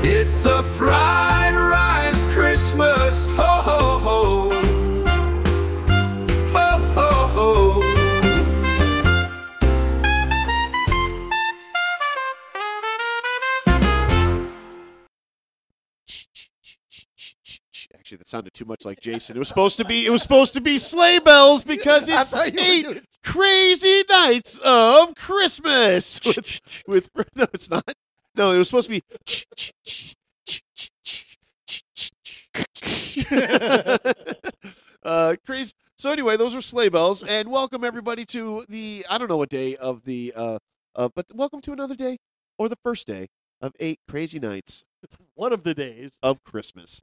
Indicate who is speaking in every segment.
Speaker 1: It's a fried rice Christmas. Ho, ho, ho. Ho, ho, ho.
Speaker 2: Actually, that sounded too much like Jason. It was supposed to be sleigh bells because it's 8 crazy nights of Christmas. With no, it's not. No, it was supposed to be. Crazy. So anyway, those were sleigh bells, and welcome everybody to the I don't know what day of the but welcome to another day or the first day of 8 crazy nights.
Speaker 3: One of the days
Speaker 2: of Christmas.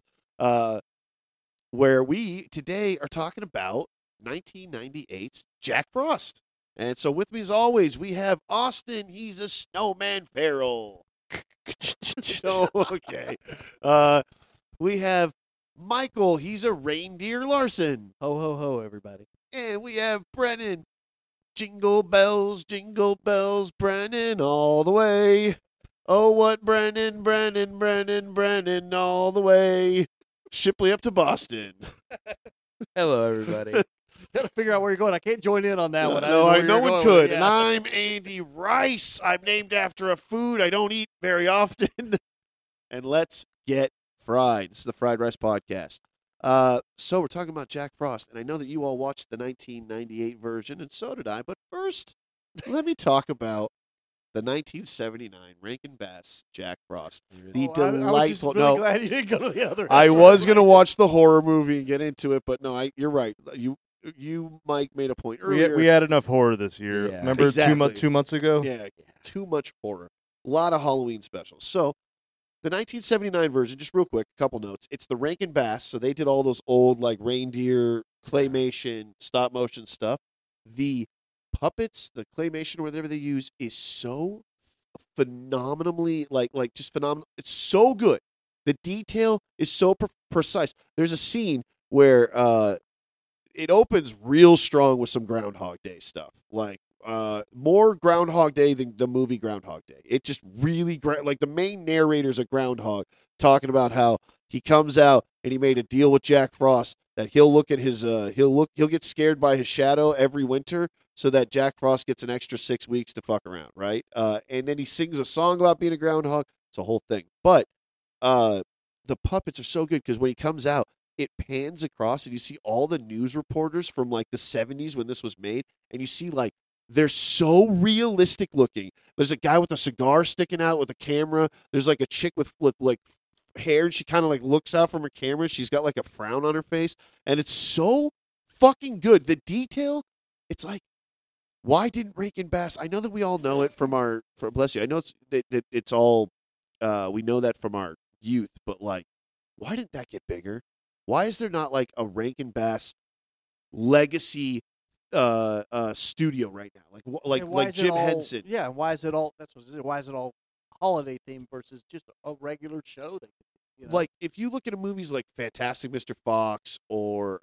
Speaker 2: Where we today are talking about 1998's Jack Frost. And so with me as always, we have Austin. He's a snowman feral. So, okay. We have Michael. He's a reindeer Larson.
Speaker 3: Ho, ho, ho, everybody.
Speaker 2: And we have Brennan. Jingle bells, Brennan all the way. Oh, what Brennan, all the way. Shipley up to Boston.
Speaker 4: Hello, everybody.
Speaker 3: Gotta figure out where you're going. I can't join in on that one.
Speaker 2: No one could. And I'm Andy Rice. I'm named after a food I don't eat very often. And let's get fried. This is the Fried Rice Podcast. So we're talking about Jack Frost, and I know that you all watched the 1998 version, and so did I. But first, let me talk about the 1979 Rankin Bass Jack Frost. The delightful.
Speaker 3: I was just really glad you didn't go to the other.
Speaker 2: I was going to watch the horror movie and get into it, but no, you're right. You, Mike, made a point earlier.
Speaker 4: We had enough horror this year.
Speaker 3: Yeah.
Speaker 4: Remember
Speaker 2: Exactly.
Speaker 4: 2 months ago?
Speaker 2: Yeah, too much horror. A lot of Halloween specials. So the 1979 version, just real quick, a couple notes. It's the Rankin Bass, so they did all those old like reindeer claymation, stop motion stuff. The puppets, the claymation, or whatever they use, is so phenomenally like just phenomenal. It's so good. The detail is so precise. There's a scene where it opens real strong with some Groundhog Day stuff, like more Groundhog Day than the movie Groundhog Day. It just really like the main narrator's a groundhog talking about how he comes out and he made a deal with Jack Frost that he'll look at his he'll get scared by his shadow every winter so that Jack Frost gets an extra 6 weeks to fuck around, right? And then he sings a song about being a groundhog. It's a whole thing. But the puppets are so good because when he comes out, it pans across and you see all the news reporters from like the 70s when this was made, and you see like they're so realistic looking. There's a guy with a cigar sticking out with a camera. There's like a chick with like hair, and she kind of like looks out from her camera. She's got like a frown on her face, and it's so fucking good. The detail, it's like, why didn't Rankin Bass? I know that we all know it from bless you. I know it's all we know that from our youth, but like, why didn't that get bigger? Why is there not like a Rankin Bass legacy studio right now? Like Jim Henson.
Speaker 3: Yeah, why is it all? That's what it is. Why is it all holiday themed versus just a regular show?
Speaker 2: Like if you look at movies like Fantastic Mr. Fox or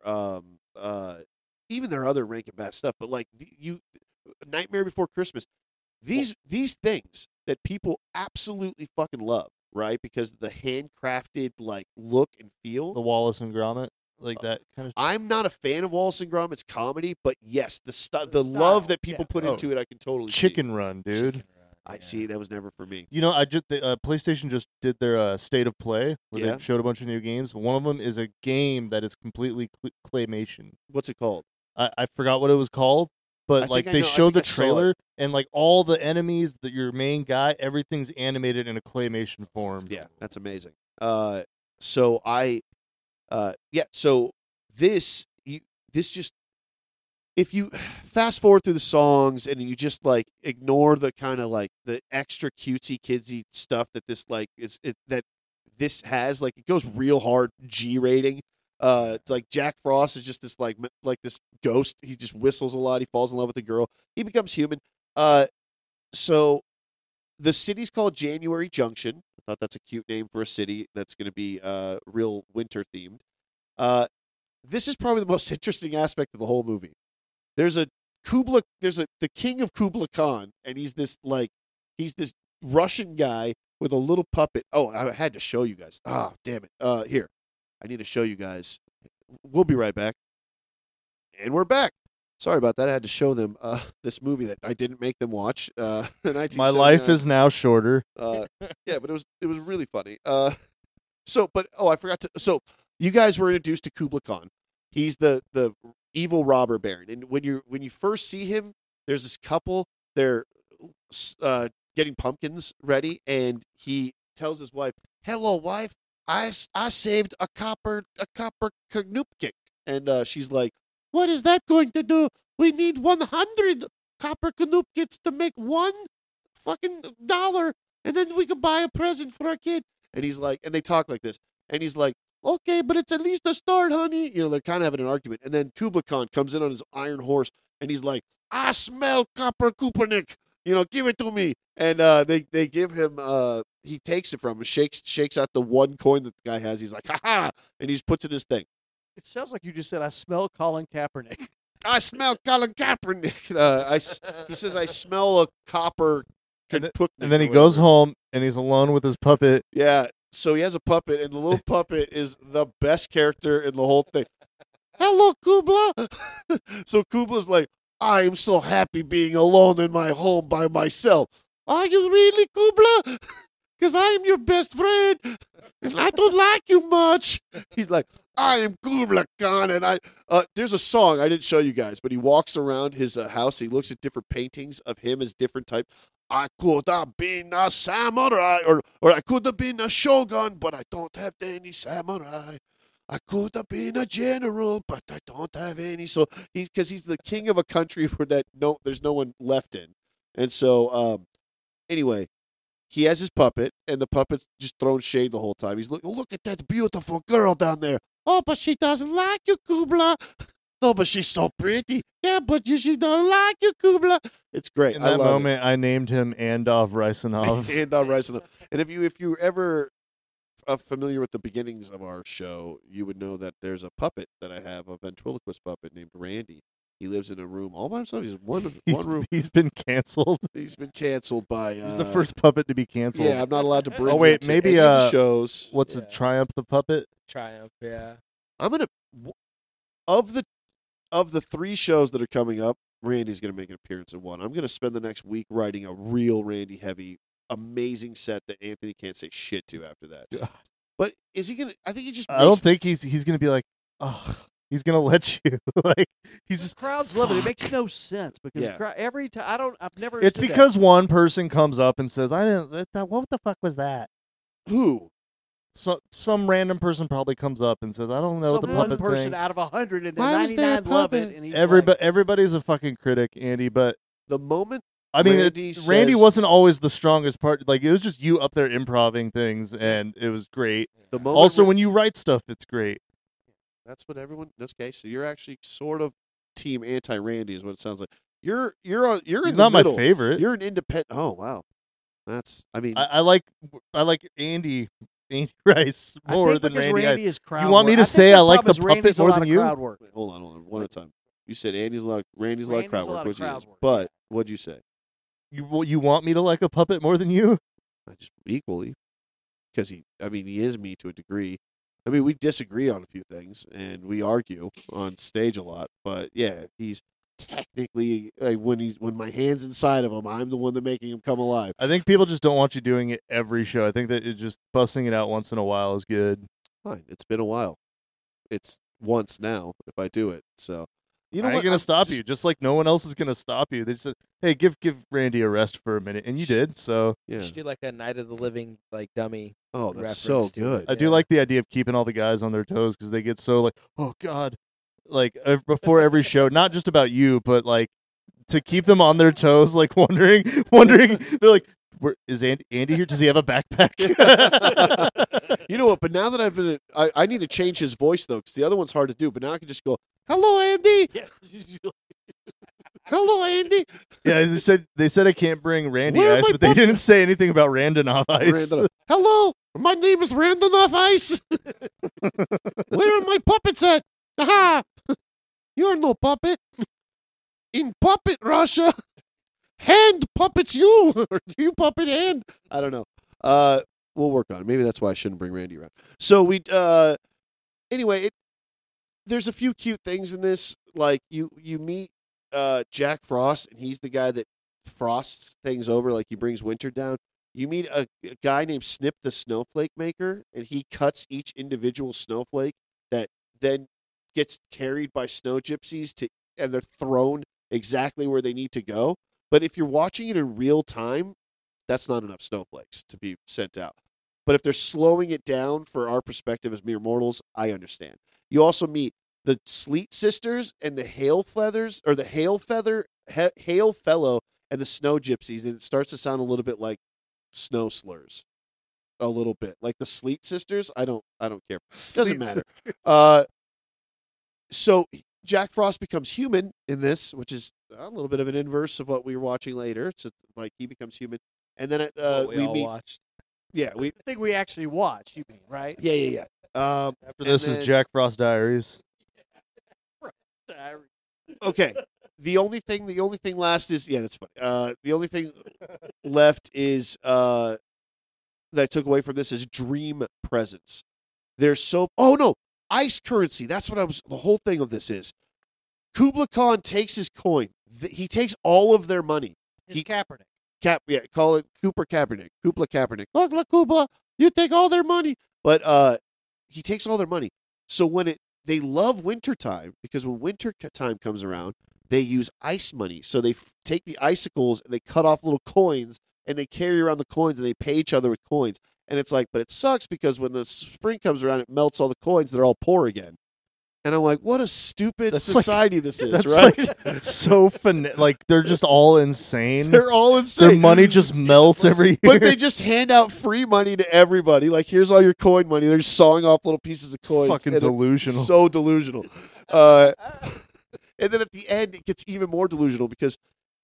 Speaker 2: even their other Rankin Bass stuff, but like Nightmare Before Christmas, these things that people absolutely fucking love, right? Because of the handcrafted like look and feel.
Speaker 4: The Wallace and Gromit, like that kind of.
Speaker 2: I'm not a fan of Wallace and Gromit's comedy, but yes, the love that people put into it, I can totally
Speaker 4: Chicken
Speaker 2: see.
Speaker 4: Run, dude.
Speaker 2: I see. That was never for me.
Speaker 4: You know, PlayStation just did their State of Play where they showed a bunch of new games. One of them is a game that is completely claymation.
Speaker 2: What's it called?
Speaker 4: I forgot what it was called, but like they showed the trailer and like all the enemies, your main guy, everything's animated in a claymation form.
Speaker 2: Yeah, that's amazing. So this just, if you fast forward through the songs and you just like ignore the kind of like the extra cutesy kidsy stuff that this like that this has, like it goes real hard G rating. Like Jack Frost is just this like this ghost. He just whistles a lot. He falls in love with a girl. He becomes human. So the city's called January Junction. I thought that's a cute name for a city that's going to be real winter themed. This is probably the most interesting aspect of the whole movie. There's the king of Kublai Khan, and he's this Russian guy with a little puppet. Oh, I had to show you guys. Ah, damn it. Here, I need to show you guys. We'll be right back. And we're back. Sorry about that. I had to show them this movie that I didn't make them watch.
Speaker 4: My life is now shorter.
Speaker 2: Yeah, but it was really funny. I forgot to. So you guys were introduced to Kubla Khan. He's the evil robber baron, and when you first see him, there's this couple. They're getting pumpkins ready, and he tells his wife, "Hello, wife. I saved a copper Knupkik," and she's like, "What is that going to do? We need 100 copper Knupkits to make $1 fucking dollar, and then we can buy a present for our kid." And he's like, and they talk like this, and he's like, "Okay, but it's at least a start, honey." You know, they're kind of having an argument, and then Kubla Khan comes in on his iron horse, and he's like, "I smell copper Kupernik. You know, give it to me." And they give him. He takes it from him, shakes out the one coin that the guy has. He's like, "Ha ha!" And he puts it in his thing.
Speaker 3: It sounds like you just said, "I smell Colin Kaepernick."
Speaker 2: I smell Colin Kaepernick. He says, "I smell a copper."
Speaker 4: And then he goes home and he's alone with his puppet.
Speaker 2: Yeah. So he has a puppet, and the little puppet is the best character in the whole thing. "Hello, Kubla." So Kubla's like, "I am so happy being alone in my home by myself." "Are you really, Kubla? Because I am your best friend, and I don't like you much." He's like, "I am Kubla Khan," and there's a song I didn't show you guys, but he walks around his house. He looks at different paintings of him as different types. "I could have been a samurai, or I could have been a shogun, but I don't have any samurai. I could have been a general, but I don't have any." So because he's the king of a country where there's no one left in, and so anyway, he has his puppet, and the puppet's just throwing shade the whole time. He's look at that beautiful girl down there. "Oh, but she doesn't like you, Kubla." "No, but she's so pretty." "Yeah, but she don't like you, Kubla." It's great.
Speaker 4: In that moment, I named him Andov Rysanov.
Speaker 2: Andov Rysanov. And if you're ever familiar with the beginnings of our show, you would know that there's a puppet that I have, a ventriloquist puppet named Randy. He lives in a room all by himself. He's one room.
Speaker 4: He's been canceled.
Speaker 2: He's been canceled by.
Speaker 4: He's the first puppet to be canceled.
Speaker 2: Yeah, I'm not allowed to bring.
Speaker 4: Oh wait, maybe
Speaker 2: shows.
Speaker 4: What's it? Triumph the Puppet?
Speaker 5: Triumph, yeah.
Speaker 2: I'm gonna of the 3 shows that are coming up, Randy's gonna make an appearance in one. I'm gonna spend the next week writing a real Randy heavy, amazing set that Anthony can't say shit to after that.
Speaker 4: God.
Speaker 2: But is he gonna? I think he just.
Speaker 4: I don't think he's gonna be like, oh. He's gonna let you like. He's just
Speaker 3: crowds love it. It makes no sense because
Speaker 2: Yeah.
Speaker 3: every time I've never.
Speaker 4: It's
Speaker 3: understood
Speaker 4: because one person comes up and says, "I didn't. What the fuck was that?"
Speaker 2: Who?
Speaker 4: So some random person probably comes up and says, "I don't know
Speaker 3: that.
Speaker 4: what the
Speaker 3: Some one
Speaker 4: puppet
Speaker 3: person
Speaker 4: thing."
Speaker 3: out of 100 and then
Speaker 2: Why is there a
Speaker 3: 99 love it.
Speaker 2: puppet?
Speaker 3: And he's
Speaker 4: Everybody's a fucking critic, Andy. But
Speaker 2: The moment
Speaker 4: I mean,
Speaker 2: Randy
Speaker 4: Randy
Speaker 2: says-
Speaker 4: wasn't always the strongest part. Like it was just you up there improvising things, and it was great.
Speaker 2: the moment
Speaker 4: Also, when you write stuff, it's great.
Speaker 2: that's what everyone. Okay, so you're actually sort of team anti-Randy is what it sounds like. You're
Speaker 4: He's
Speaker 2: in the
Speaker 4: not my
Speaker 2: middle.
Speaker 4: favorite.
Speaker 2: You're an independent. Oh wow, that's. I mean,
Speaker 4: I like Andy Rice more
Speaker 3: I think
Speaker 4: than
Speaker 3: because
Speaker 4: Randy
Speaker 3: Randy
Speaker 4: Rice.
Speaker 3: is crowd
Speaker 4: You want me
Speaker 3: work.
Speaker 4: to
Speaker 3: I think
Speaker 4: say I like
Speaker 3: problem
Speaker 4: the
Speaker 3: is Randy's
Speaker 4: puppet
Speaker 3: a
Speaker 4: more
Speaker 3: lot
Speaker 4: than
Speaker 3: of
Speaker 4: you?
Speaker 3: crowd work.
Speaker 2: wait, hold on, one at a time. You said Randy's a lot of crowd
Speaker 3: a lot
Speaker 2: work.
Speaker 3: of
Speaker 2: Which
Speaker 3: crowd
Speaker 2: is,
Speaker 3: work.
Speaker 2: but what'd you say?
Speaker 4: You want me to like a puppet more than you?
Speaker 2: Just equally, because he is me to a degree. I mean, we disagree on a few things and we argue on stage a lot, but yeah, he's technically when my hand's inside of him, I'm the one that making him come alive.
Speaker 4: I think people just don't want you doing it every show. I think that just busting it out once in a while is good.
Speaker 2: Fine, it's been a while. It's once now if I do it. So you know
Speaker 4: I
Speaker 2: what?
Speaker 4: ain't gonna
Speaker 2: I'm
Speaker 4: stop
Speaker 2: just-
Speaker 4: you. Just like no one else is gonna stop you. They just said, "Hey, give Randy a rest for a minute," and you did. So
Speaker 2: Yeah.
Speaker 5: You should do like a Night of the Living like dummy.
Speaker 2: Oh, that's
Speaker 5: reference
Speaker 2: so
Speaker 5: to
Speaker 2: good.
Speaker 5: it.
Speaker 4: I do
Speaker 5: Yeah.
Speaker 4: like the idea of keeping all the guys on their toes because they get so like, oh God, like before every show, not just about you, but like to keep them on their toes, like wondering. They're like, is Andy here? Does he have a backpack?
Speaker 2: You know what? But now that I've been, I need to change his voice though, because the other one's hard to do. But now I can just go, "Hello, Andy. Hello, Andy."
Speaker 4: Yeah, they said I can't bring Randy
Speaker 2: Where are
Speaker 4: Ice,
Speaker 2: my
Speaker 4: but they
Speaker 2: puppets?
Speaker 4: didn't say anything about Randanoff Ice.
Speaker 2: Random. "Hello, my name is Randanoff Ice. Where are my puppets at? Aha! You're no puppet. In puppet Russia, hand puppets you. Or you puppet hand. I don't know. We'll work on it. Maybe that's why I shouldn't bring Randy around. So we anyway, there's a few cute things in this. Like you meet Jack Frost, and he's the guy that frosts things over, like he brings winter down. You meet a guy named Snip the Snowflake Maker, and he cuts each individual snowflake that then gets carried by snow gypsies and they're thrown exactly where they need to go. But if you're watching it in real time, that's not enough snowflakes to be sent out. But if they're slowing it down for our perspective as mere mortals, I understand. You also meet the Sleet Sisters and the Hail Feathers, or the Hail Fellow and the Snow Gypsies, and it starts to sound a little bit like snow slurs. A little bit. Like the Sleet Sisters, I don't care. Doesn't matter. So Jack Frost becomes human in this, which is a little bit of an inverse of what we were watching later. So like he becomes human. And then
Speaker 5: we
Speaker 2: we
Speaker 5: all
Speaker 2: meet.
Speaker 5: watched.
Speaker 2: Yeah,
Speaker 3: I think we actually watched. You mean right?
Speaker 2: yeah.
Speaker 4: After this
Speaker 2: then-
Speaker 4: is Jack Frost Diaries.
Speaker 2: Okay. The only thing last is that's funny. The only thing left is that I took away from this is dream presence. Ice currency. That's what the whole thing of this is. Kubla Khan takes his coin. He takes all of their money.
Speaker 3: It's Kaepernick.
Speaker 2: Call it Cooper Kaepernick. Kubla Kaepernick. Kubla, you take all their money. But he takes all their money. So when they love wintertime, because when winter time comes around, they use ice money. So they take the icicles and they cut off little coins and they carry around the coins and they pay each other with coins. And it's like, but it sucks because when the spring comes around, it melts all the coins. They're all poor again. And I'm like, what a stupid society this is,
Speaker 4: That's
Speaker 2: right?
Speaker 4: like so like they're just all insane.
Speaker 2: They're all insane.
Speaker 4: Their money just melts every year.
Speaker 2: But they just hand out free money to everybody. Like, here's all your coin money. They're just sawing off little pieces of coins.
Speaker 4: Fucking
Speaker 2: And it's
Speaker 4: delusional.
Speaker 2: So delusional. And then at the end, it gets even more delusional because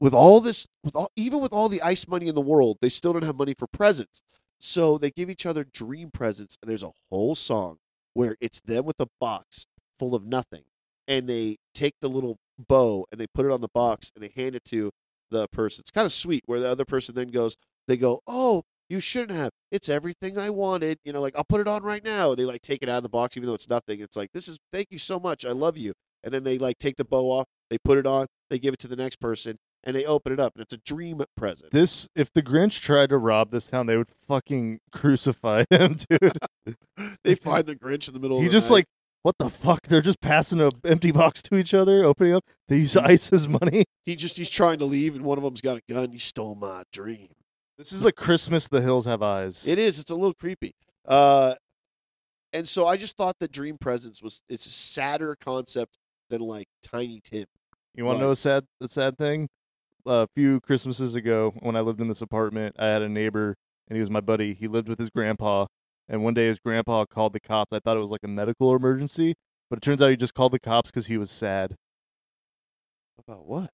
Speaker 2: even with all the ice money in the world, they still don't have money for presents. So they give each other dream presents, and there's a whole song where it's them with a box full of nothing, and they take the little bow and they put it on the box and they hand it to the person. It's kind of sweet where the other person then they go, oh, you shouldn't have. It's everything I wanted. Like, I'll put it on right now. They like take it out of the box even though it's nothing. It's like, thank you so much. I love you. And then they like take the bow off, they put it on, they give it to the next person, and they open it up, and it's a dream present.
Speaker 4: If the Grinch tried to rob this town, they would fucking crucify him, dude.
Speaker 2: They find the Grinch in the middle of
Speaker 4: He
Speaker 2: the
Speaker 4: just
Speaker 2: night.
Speaker 4: like, what the fuck? They're just passing an empty box to each other, opening up. They use ice as money.
Speaker 2: He's trying to leave, and one of them's got a gun. You stole my dream.
Speaker 4: This is like Christmas. The Hills Have Eyes.
Speaker 2: It is. It's a little creepy. And so I just thought that dream presence it's a sadder concept than like Tiny Tim.
Speaker 4: You want to know a sad thing? A few Christmases ago, when I lived in this apartment, I had a neighbor, and he was my buddy. He lived with his grandpa, and one day his grandpa called the cops. I thought it was like a medical emergency, but it turns out he just called the cops because he was sad.
Speaker 2: About what?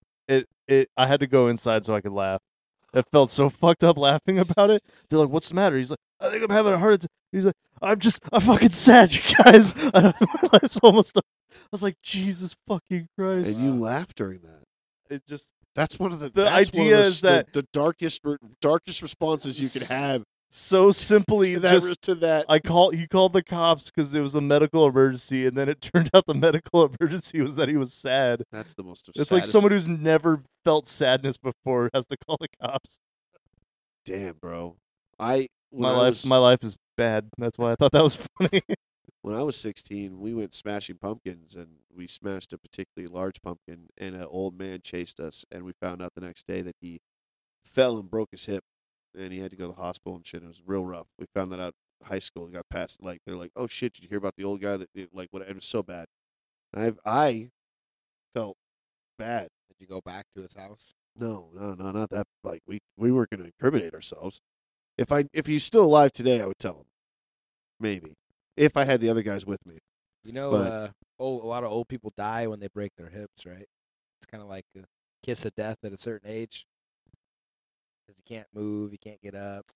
Speaker 4: I had to go inside so I could laugh. I felt so fucked up laughing about it. They're like, "What's the matter?" He's like, "I think I'm having a heart attack." He's like, I'm fucking sad, you guys. My life's almost up. I was like, Jesus fucking Christ.
Speaker 2: And you laugh during that.
Speaker 4: It just
Speaker 2: That's one of the
Speaker 4: idea is that
Speaker 2: the darkest responses you can have
Speaker 4: so simply
Speaker 2: to that,
Speaker 4: just
Speaker 2: to that.
Speaker 4: he called the cops because it was a medical emergency, and then it turned out the medical emergency was that he was sad.
Speaker 2: That's the most.
Speaker 4: It's like someone who's never felt sadness before has to call the cops.
Speaker 2: Damn, bro.
Speaker 4: My life is bad. That's why I thought that was funny.
Speaker 2: When I was 16, we went smashing pumpkins, and we smashed a particularly large pumpkin, and an old man chased us, and we found out the next day that he fell and broke his hip, and he had to go to the hospital and shit. It was real rough. We found that out in high school. He got past, like, they're like, oh, shit, did you hear about the old guy that, like, what? It was so bad. And I felt bad.
Speaker 5: Did you go back to his house?
Speaker 2: No, not that. Like, we weren't going to incriminate ourselves. If he's still alive today, I would tell him. Maybe. If I had the other guys with me.
Speaker 5: You know, a lot of old people die when they break their hips, right? It's kind of like a kiss of death at a certain age. Because you can't move, you can't get up.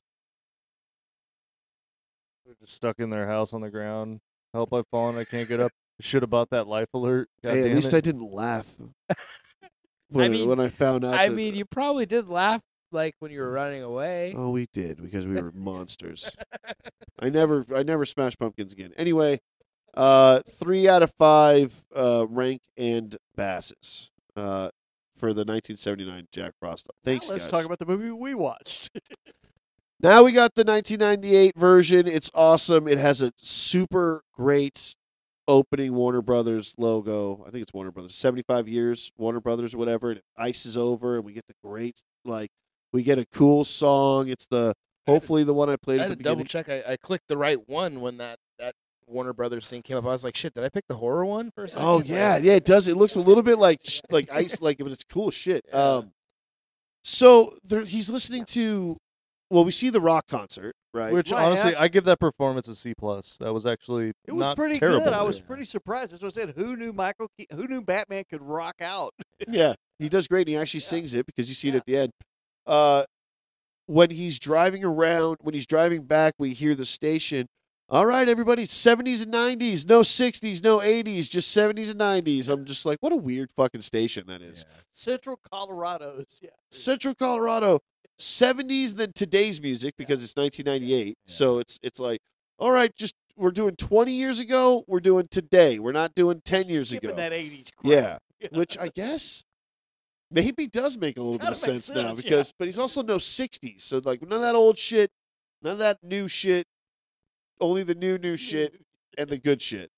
Speaker 4: They're just stuck in their house on the ground. Help, I've fallen, I can't get up. Should have bought that life alert. God
Speaker 2: Hey, at
Speaker 4: damn
Speaker 2: least
Speaker 4: it.
Speaker 2: I didn't laugh when I found out.
Speaker 5: I mean, you probably did laugh like when you were running away.
Speaker 2: Oh, we did because we were monsters. I never smashed pumpkins again. Anyway, 3 out of 5 rank and basses for the 1979 Jack Frost. Thanks,
Speaker 3: Now let's
Speaker 2: guys.
Speaker 3: talk about the movie we watched.
Speaker 2: Now we got the 1998 version. It's awesome. It has a super great opening Warner Brothers logo. I think it's Warner Brothers. 75 years, Warner Brothers or whatever. And it ices over, and we get the great, we get a cool song. It's hopefully the one I played
Speaker 5: I
Speaker 2: at
Speaker 5: had
Speaker 2: the
Speaker 5: to double
Speaker 2: beginning.
Speaker 5: check. I clicked the right one when that Warner Brothers thing came up. I was like, shit, did I pick the horror one for a second?
Speaker 2: Oh yeah, it does. It looks a little bit like ice, but it's cool as shit.
Speaker 5: Yeah.
Speaker 2: So he's listening to. Well, we see the rock concert, right?
Speaker 4: Which
Speaker 3: Right,
Speaker 4: honestly,
Speaker 3: yeah.
Speaker 4: I give that performance a C+. That was actually
Speaker 3: It was
Speaker 4: not
Speaker 3: pretty
Speaker 4: terrible.
Speaker 3: good. I was
Speaker 5: Yeah.
Speaker 3: pretty surprised. That's what I said. Who knew Batman could rock out?
Speaker 2: Yeah, he does great. And he actually sings it because you see it at the end. When he's driving around, when he's driving back, we hear the station. All right, everybody, 70s and 90s, no 60s, no 80s, just 70s and 90s. I'm just like, what a weird fucking station that is.
Speaker 3: Central Colorado's. Yeah.
Speaker 2: Central Colorado, 70s, then today's music because it's 1998.
Speaker 5: Yeah.
Speaker 2: So it's like, all right, just we're doing 20 years ago, we're doing today. We're not doing 10 years
Speaker 3: Skipping
Speaker 2: ago.
Speaker 3: that 80s crap.
Speaker 2: Yeah, which I guess maybe does make a little bit of
Speaker 3: Kinda makes
Speaker 2: sense now
Speaker 3: sense,
Speaker 2: because, but he's also no 60s. So like none of that old shit, none of that new shit, only the new shit and the good shit.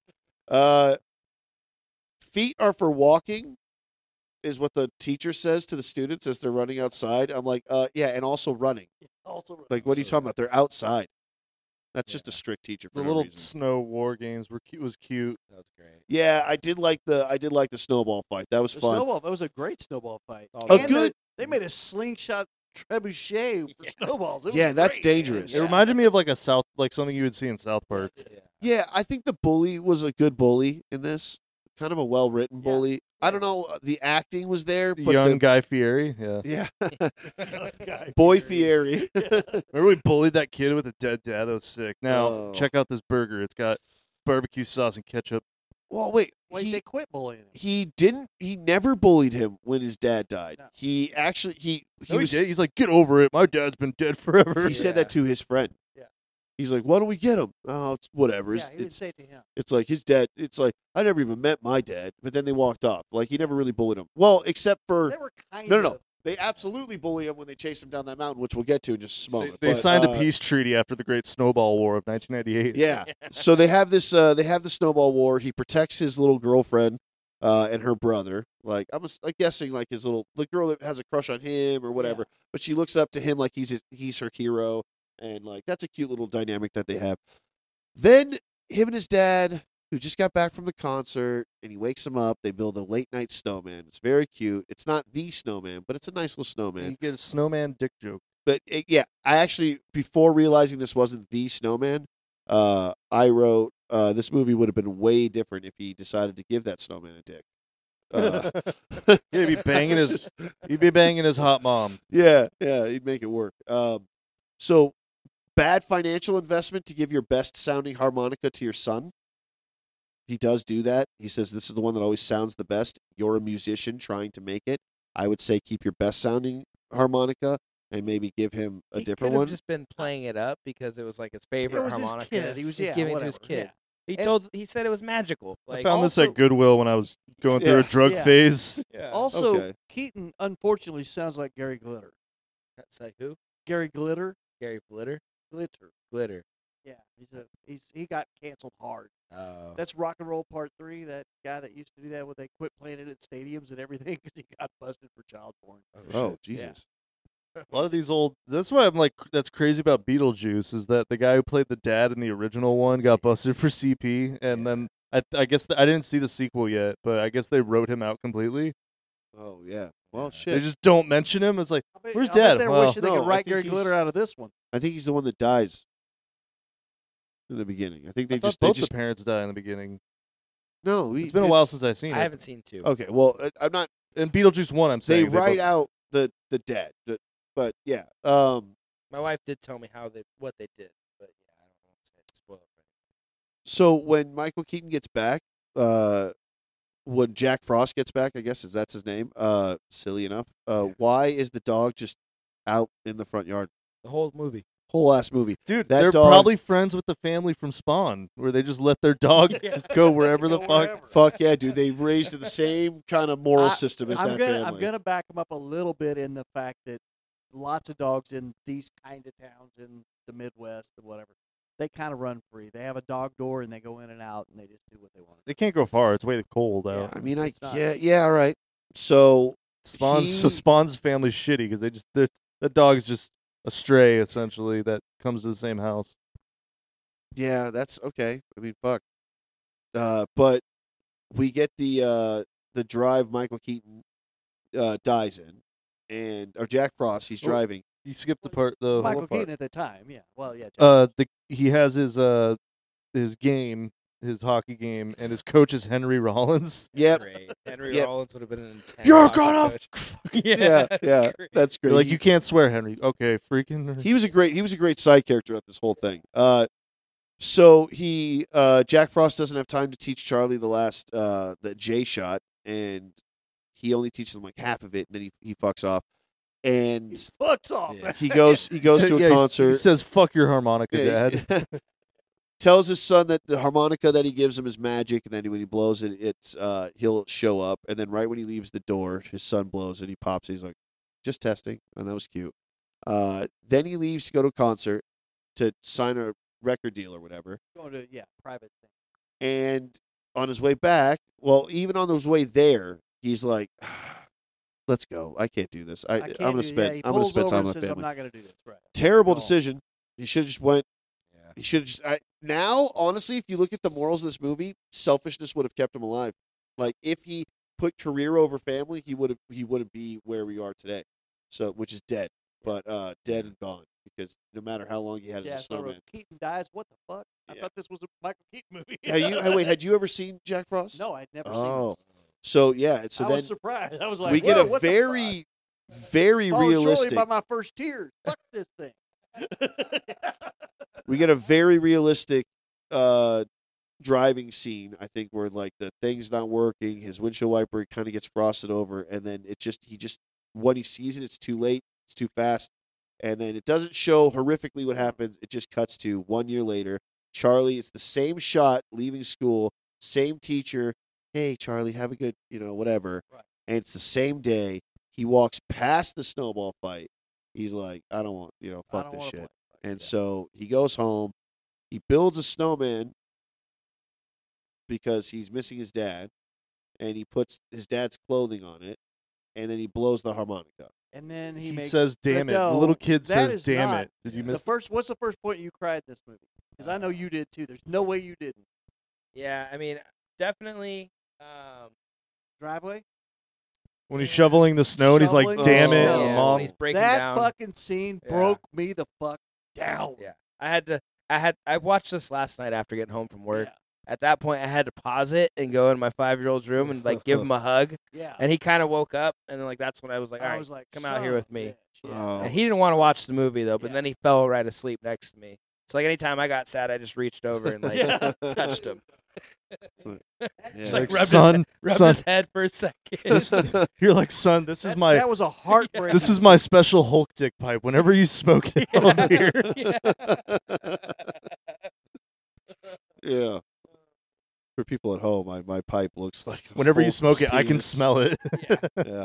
Speaker 2: Feet are for walking is what the teacher says to the students as they're running outside. I'm like, yeah, and also running.
Speaker 3: Also,
Speaker 2: Like, what are you talking about? They're outside. That's just a strict teacher for
Speaker 4: The
Speaker 2: no
Speaker 4: little
Speaker 2: reason.
Speaker 4: snow war games was cute.
Speaker 5: That was great.
Speaker 2: Yeah, I did like the snowball fight. That was
Speaker 3: the
Speaker 2: fun.
Speaker 3: snowball. That was a great snowball fight.
Speaker 5: A
Speaker 3: And
Speaker 2: good-
Speaker 3: They made a slingshot trebuchet for snowballs. It was
Speaker 2: Yeah, that's
Speaker 3: great.
Speaker 2: dangerous.
Speaker 4: It reminded me of like something you would see in South Park.
Speaker 5: Yeah.
Speaker 2: Yeah, I think the bully was a good bully in this. Kind of a well-written
Speaker 3: Yeah.
Speaker 2: bully. I don't know. The acting was there, but
Speaker 4: Young Guy Fieri, yeah.
Speaker 2: yeah,
Speaker 3: Guy
Speaker 2: Boy
Speaker 3: Fieri.
Speaker 2: Fieri.
Speaker 4: Remember we bullied that kid with a dead dad? That was sick. Now
Speaker 2: Oh.
Speaker 4: check out this burger. It's got barbecue sauce and ketchup.
Speaker 2: Well, wait.
Speaker 3: Wait, they quit bullying him.
Speaker 2: He never bullied him when his dad died.
Speaker 3: No.
Speaker 2: He actually he
Speaker 4: No,
Speaker 2: was
Speaker 4: he did. He's like, get over it. My dad's been dead forever.
Speaker 2: he said that to his friend.
Speaker 3: Yeah.
Speaker 2: He's like, why don't we get him? Oh, it's whatever.
Speaker 3: Yeah,
Speaker 2: It's,
Speaker 3: he didn't
Speaker 2: it's,
Speaker 3: say it to him.
Speaker 2: it's like his dad. It's like I never even met my dad, but then they walked off. Like he never really bullied him. Well, except for
Speaker 3: They were kind
Speaker 2: no,
Speaker 3: of.
Speaker 2: no, no. They absolutely bully him when they chase him down that mountain, which we'll get to in just a
Speaker 4: They,
Speaker 2: moment.
Speaker 4: they
Speaker 2: But,
Speaker 4: signed a peace treaty after the Great Snowball War of 1998.
Speaker 2: Yeah. So they have this. They have the snowball war. He protects his little girlfriend and her brother. Like I'm guessing, like the girl that has a crush on him or whatever. But she looks up to him like he's her hero, and like that's a cute little dynamic that they have. Then him and his dad, who just got back from the concert, and he wakes him up. They build a late night snowman. It's very cute. It's not the snowman, but it's a nice little snowman.
Speaker 4: You get a snowman dick joke.
Speaker 2: But yeah, I actually, before realizing this wasn't the snowman, I wrote this movie would have been way different if he decided to give that snowman a dick.
Speaker 4: Yeah, he'd be banging his hot mom.
Speaker 2: Yeah, he'd make it work. So bad financial investment to give your best sounding harmonica to your son. He does do that. He says this is the one that always sounds the best. You're a musician trying to make it. I would say keep your best sounding harmonica and maybe give him a
Speaker 5: He
Speaker 2: different
Speaker 5: could have
Speaker 2: one.
Speaker 5: just been playing it up because it was like his favorite
Speaker 3: It was his
Speaker 5: harmonica.
Speaker 3: kid. He was
Speaker 5: He's
Speaker 3: yeah,
Speaker 5: giving it to his
Speaker 3: whatever,
Speaker 5: kid. He said it was magical. Like,
Speaker 4: I found this
Speaker 3: also-
Speaker 4: at Goodwill when I was going through a
Speaker 2: Yeah.
Speaker 4: drug
Speaker 3: Yeah.
Speaker 4: phase.
Speaker 5: yeah.
Speaker 3: Also,
Speaker 2: Okay.
Speaker 3: Keaton unfortunately sounds like Gary Glitter.
Speaker 5: That's like who?
Speaker 3: Gary Glitter.
Speaker 5: Gary Glitter.
Speaker 3: Glitter.
Speaker 5: Glitter.
Speaker 3: Yeah, he got canceled hard.
Speaker 5: Oh.
Speaker 3: That's Rock and Roll Part 3. That guy that used to do that when they quit playing it at stadiums and everything because he got busted for child porn.
Speaker 2: Oh,
Speaker 5: shit.
Speaker 2: Jesus.
Speaker 4: A lot of these old. That's why I'm like, that's crazy about Beetlejuice is that the guy who played the dad in the original one got busted for CP, and then I guess I didn't see the sequel yet, but I guess they wrote him out completely.
Speaker 2: Oh, yeah. Well,
Speaker 5: Yeah.
Speaker 2: shit.
Speaker 4: They just don't mention him. It's like, where's
Speaker 3: I bet
Speaker 4: Dad?
Speaker 3: they're
Speaker 4: Well,
Speaker 3: wishing they
Speaker 2: no,
Speaker 3: could
Speaker 2: I
Speaker 3: write
Speaker 2: think
Speaker 3: Gary
Speaker 2: he's-
Speaker 3: Glitter out of this one.
Speaker 2: I think he's the one that dies in the beginning. I think they
Speaker 4: I thought
Speaker 2: just
Speaker 4: both
Speaker 2: they just
Speaker 4: the parents die in the beginning.
Speaker 2: no.
Speaker 4: It's been a while since I've seen
Speaker 5: I
Speaker 4: it.
Speaker 5: haven't seen two.
Speaker 2: Okay, well, I'm not.
Speaker 4: And Beetlejuice 1, I'm
Speaker 2: They
Speaker 4: saying
Speaker 2: write
Speaker 4: both-
Speaker 2: out the dead, but yeah.
Speaker 5: My wife did tell me what they did, but yeah, I don't want to say it. Spoil it. for anyone.
Speaker 2: So when Michael Keaton gets back, when Jack Frost gets back, I guess that's his name. Silly enough. Why is the dog just out in the front yard.
Speaker 5: The whole movie.
Speaker 2: Whole ass movie.
Speaker 4: Dude,
Speaker 2: That
Speaker 4: they're
Speaker 2: dog-
Speaker 4: probably friends with the family from Spawn, where they just let their dog just go wherever the
Speaker 3: Go
Speaker 4: fuck.
Speaker 3: wherever.
Speaker 2: Fuck yeah, dude. They raised in the same kind of moral
Speaker 3: I-
Speaker 2: system as
Speaker 3: I'm
Speaker 2: that
Speaker 3: gonna
Speaker 2: family.
Speaker 3: back them up a little bit in the fact that lots of dogs in these kind of towns in the Midwest and whatever, they kind of run free. They have a dog door and they go in and out and they just do what they want.
Speaker 4: They can't go far. It's way cold
Speaker 3: Yeah.
Speaker 4: out.
Speaker 2: I mean,
Speaker 3: It's not-
Speaker 2: yeah, all right. So
Speaker 4: Spawn's
Speaker 2: He-
Speaker 4: Spawn's family's shitty because the dog's just a stray essentially that comes to the same house.
Speaker 2: yeah, that's okay. I mean, fuck. But we get the drive Michael Keaton dies in, or Jack Frost. He's
Speaker 4: Oh.
Speaker 2: driving.
Speaker 4: You skipped the part the whole
Speaker 3: Michael
Speaker 4: part.
Speaker 3: Keaton at the time, yeah. Well, yeah.
Speaker 4: He has his game, his hockey game, and his coach is Henry Rollins.
Speaker 2: Yep.
Speaker 5: Great. Henry
Speaker 2: Yep.
Speaker 5: Rollins would have been an intense.
Speaker 4: You're
Speaker 5: hockey
Speaker 4: gonna
Speaker 5: coach.
Speaker 2: Yeah,
Speaker 5: that's
Speaker 2: yeah,
Speaker 5: great.
Speaker 2: that's great.
Speaker 4: You're like, you can't swear, Henry. Okay, freaking.
Speaker 2: He was a great side character at this whole thing. So Jack Frost doesn't have time to teach Charlie the J shot, and he only teaches him like half of it, and then he fucks off, and
Speaker 3: he fucks off.
Speaker 5: Yeah.
Speaker 2: he goes to a
Speaker 4: He
Speaker 2: concert.
Speaker 4: says, "Fuck your harmonica,
Speaker 2: Yeah,
Speaker 4: Dad."
Speaker 2: tells his son that the harmonica that he gives him is magic, and then when he blows it, he'll show up. And then right when he leaves the door, his son blows it. He pops. He's like, "Just testing," and that was cute. Then he leaves to go to a concert to sign a record deal or whatever.
Speaker 3: Going to private thing.
Speaker 2: And on his way back, well, even on his way there, he's like, "Let's go. I can't do this. I'm gonna spend.
Speaker 3: He
Speaker 2: I'm gonna
Speaker 3: pulls
Speaker 2: spend
Speaker 3: over
Speaker 2: time
Speaker 3: and
Speaker 2: with
Speaker 3: says,
Speaker 2: my
Speaker 3: I'm
Speaker 2: family."
Speaker 3: not going to do this. Right.
Speaker 2: Terrible
Speaker 3: No.
Speaker 2: decision. He should have just went.
Speaker 5: Yeah.
Speaker 2: He should have just. Now, honestly, if you look at the morals of this movie, selfishness would have kept him alive. Like if he put career over family, he wouldn't be where we are today. So, which is dead, but dead and gone because no matter how long he had
Speaker 3: Yeah,
Speaker 2: as a
Speaker 3: so
Speaker 2: snowman.
Speaker 3: Keaton dies. What the fuck? I
Speaker 2: Yeah.
Speaker 3: thought this was a Michael Keaton movie.
Speaker 2: Had you ever seen Jack Frost?
Speaker 3: No, I'd never
Speaker 2: Oh,
Speaker 3: seen this.
Speaker 2: so yeah. So
Speaker 3: I
Speaker 2: then
Speaker 3: was surprised. I was like,
Speaker 2: we get
Speaker 3: "Whoa,
Speaker 2: a
Speaker 3: what the
Speaker 2: very
Speaker 3: fuck?"
Speaker 2: very
Speaker 3: Followed shortly
Speaker 2: realistic.
Speaker 3: by my first tears. Fuck this thing.
Speaker 2: We get a very realistic driving scene, I think, where like the thing's not working, his windshield wiper kind of gets frosted over, and then when he sees it, it's too late, it's too fast, and then it doesn't show horrifically what happens. It just cuts to 1 year later. Charlie, it's the same shot leaving school, same teacher. Hey, Charlie, have a good, whatever.
Speaker 3: Right.
Speaker 2: And it's the same day. He walks past the snowball fight. He's like, I don't want,
Speaker 3: I
Speaker 2: fuck
Speaker 3: don't
Speaker 2: this
Speaker 3: wanna
Speaker 2: shit.
Speaker 3: play.
Speaker 2: And
Speaker 3: Yeah.
Speaker 2: so he goes home. He builds a snowman because he's missing his dad, and he puts his dad's clothing on it, and then he blows the harmonica.
Speaker 3: And then he
Speaker 4: He
Speaker 3: makes
Speaker 4: says, "Damn it!" The
Speaker 3: no,
Speaker 4: little kid
Speaker 3: that
Speaker 4: says,
Speaker 3: is
Speaker 4: "Damn
Speaker 3: not-
Speaker 4: it!" Did you
Speaker 3: The
Speaker 4: miss?
Speaker 3: first. What's the first point you cried in this movie? Because I know you did too. There's no way you didn't.
Speaker 5: Yeah, I mean, definitely.
Speaker 3: Driveway.
Speaker 4: When he's shoveling the snow and he's like,
Speaker 3: Shoveling the
Speaker 4: "Damn it,
Speaker 3: snow.
Speaker 5: yeah,
Speaker 4: Mom!"
Speaker 5: when he's breaking
Speaker 3: That
Speaker 5: down.
Speaker 3: fucking scene
Speaker 5: Yeah.
Speaker 3: broke me the fuck down.
Speaker 5: Yeah, I watched this last night after getting home from work.
Speaker 3: Yeah.
Speaker 5: At that point, I had to pause it and go in my 5-year-old's room and like give him a hug.
Speaker 3: Yeah.
Speaker 5: And he kind of woke up, and then like that's when I was like, all
Speaker 3: I
Speaker 5: right,
Speaker 3: was like,
Speaker 5: come out
Speaker 3: "Son
Speaker 5: here
Speaker 3: of
Speaker 5: with
Speaker 3: a
Speaker 5: me.
Speaker 3: bitch." Yeah.
Speaker 2: Oh.
Speaker 5: And he didn't want to watch the movie though, but
Speaker 3: Yeah.
Speaker 5: then he fell right asleep next to me. So like anytime I got sad, I just reached over and like
Speaker 3: Yeah.
Speaker 5: touched him.
Speaker 2: Yeah.
Speaker 5: Just like
Speaker 4: Like,
Speaker 5: rubbed
Speaker 4: son,
Speaker 5: his head for a second.
Speaker 4: You're like, "Son, this is my
Speaker 3: That was a heartbreak.
Speaker 4: this is my special Hulk dick pipe. Whenever you smoke it, I'll be here."
Speaker 2: Yeah. For people at home, my pipe looks like. a
Speaker 4: Whenever you
Speaker 2: Hulk's
Speaker 4: smoke it, I can
Speaker 2: penis.
Speaker 4: smell it.
Speaker 2: Yeah.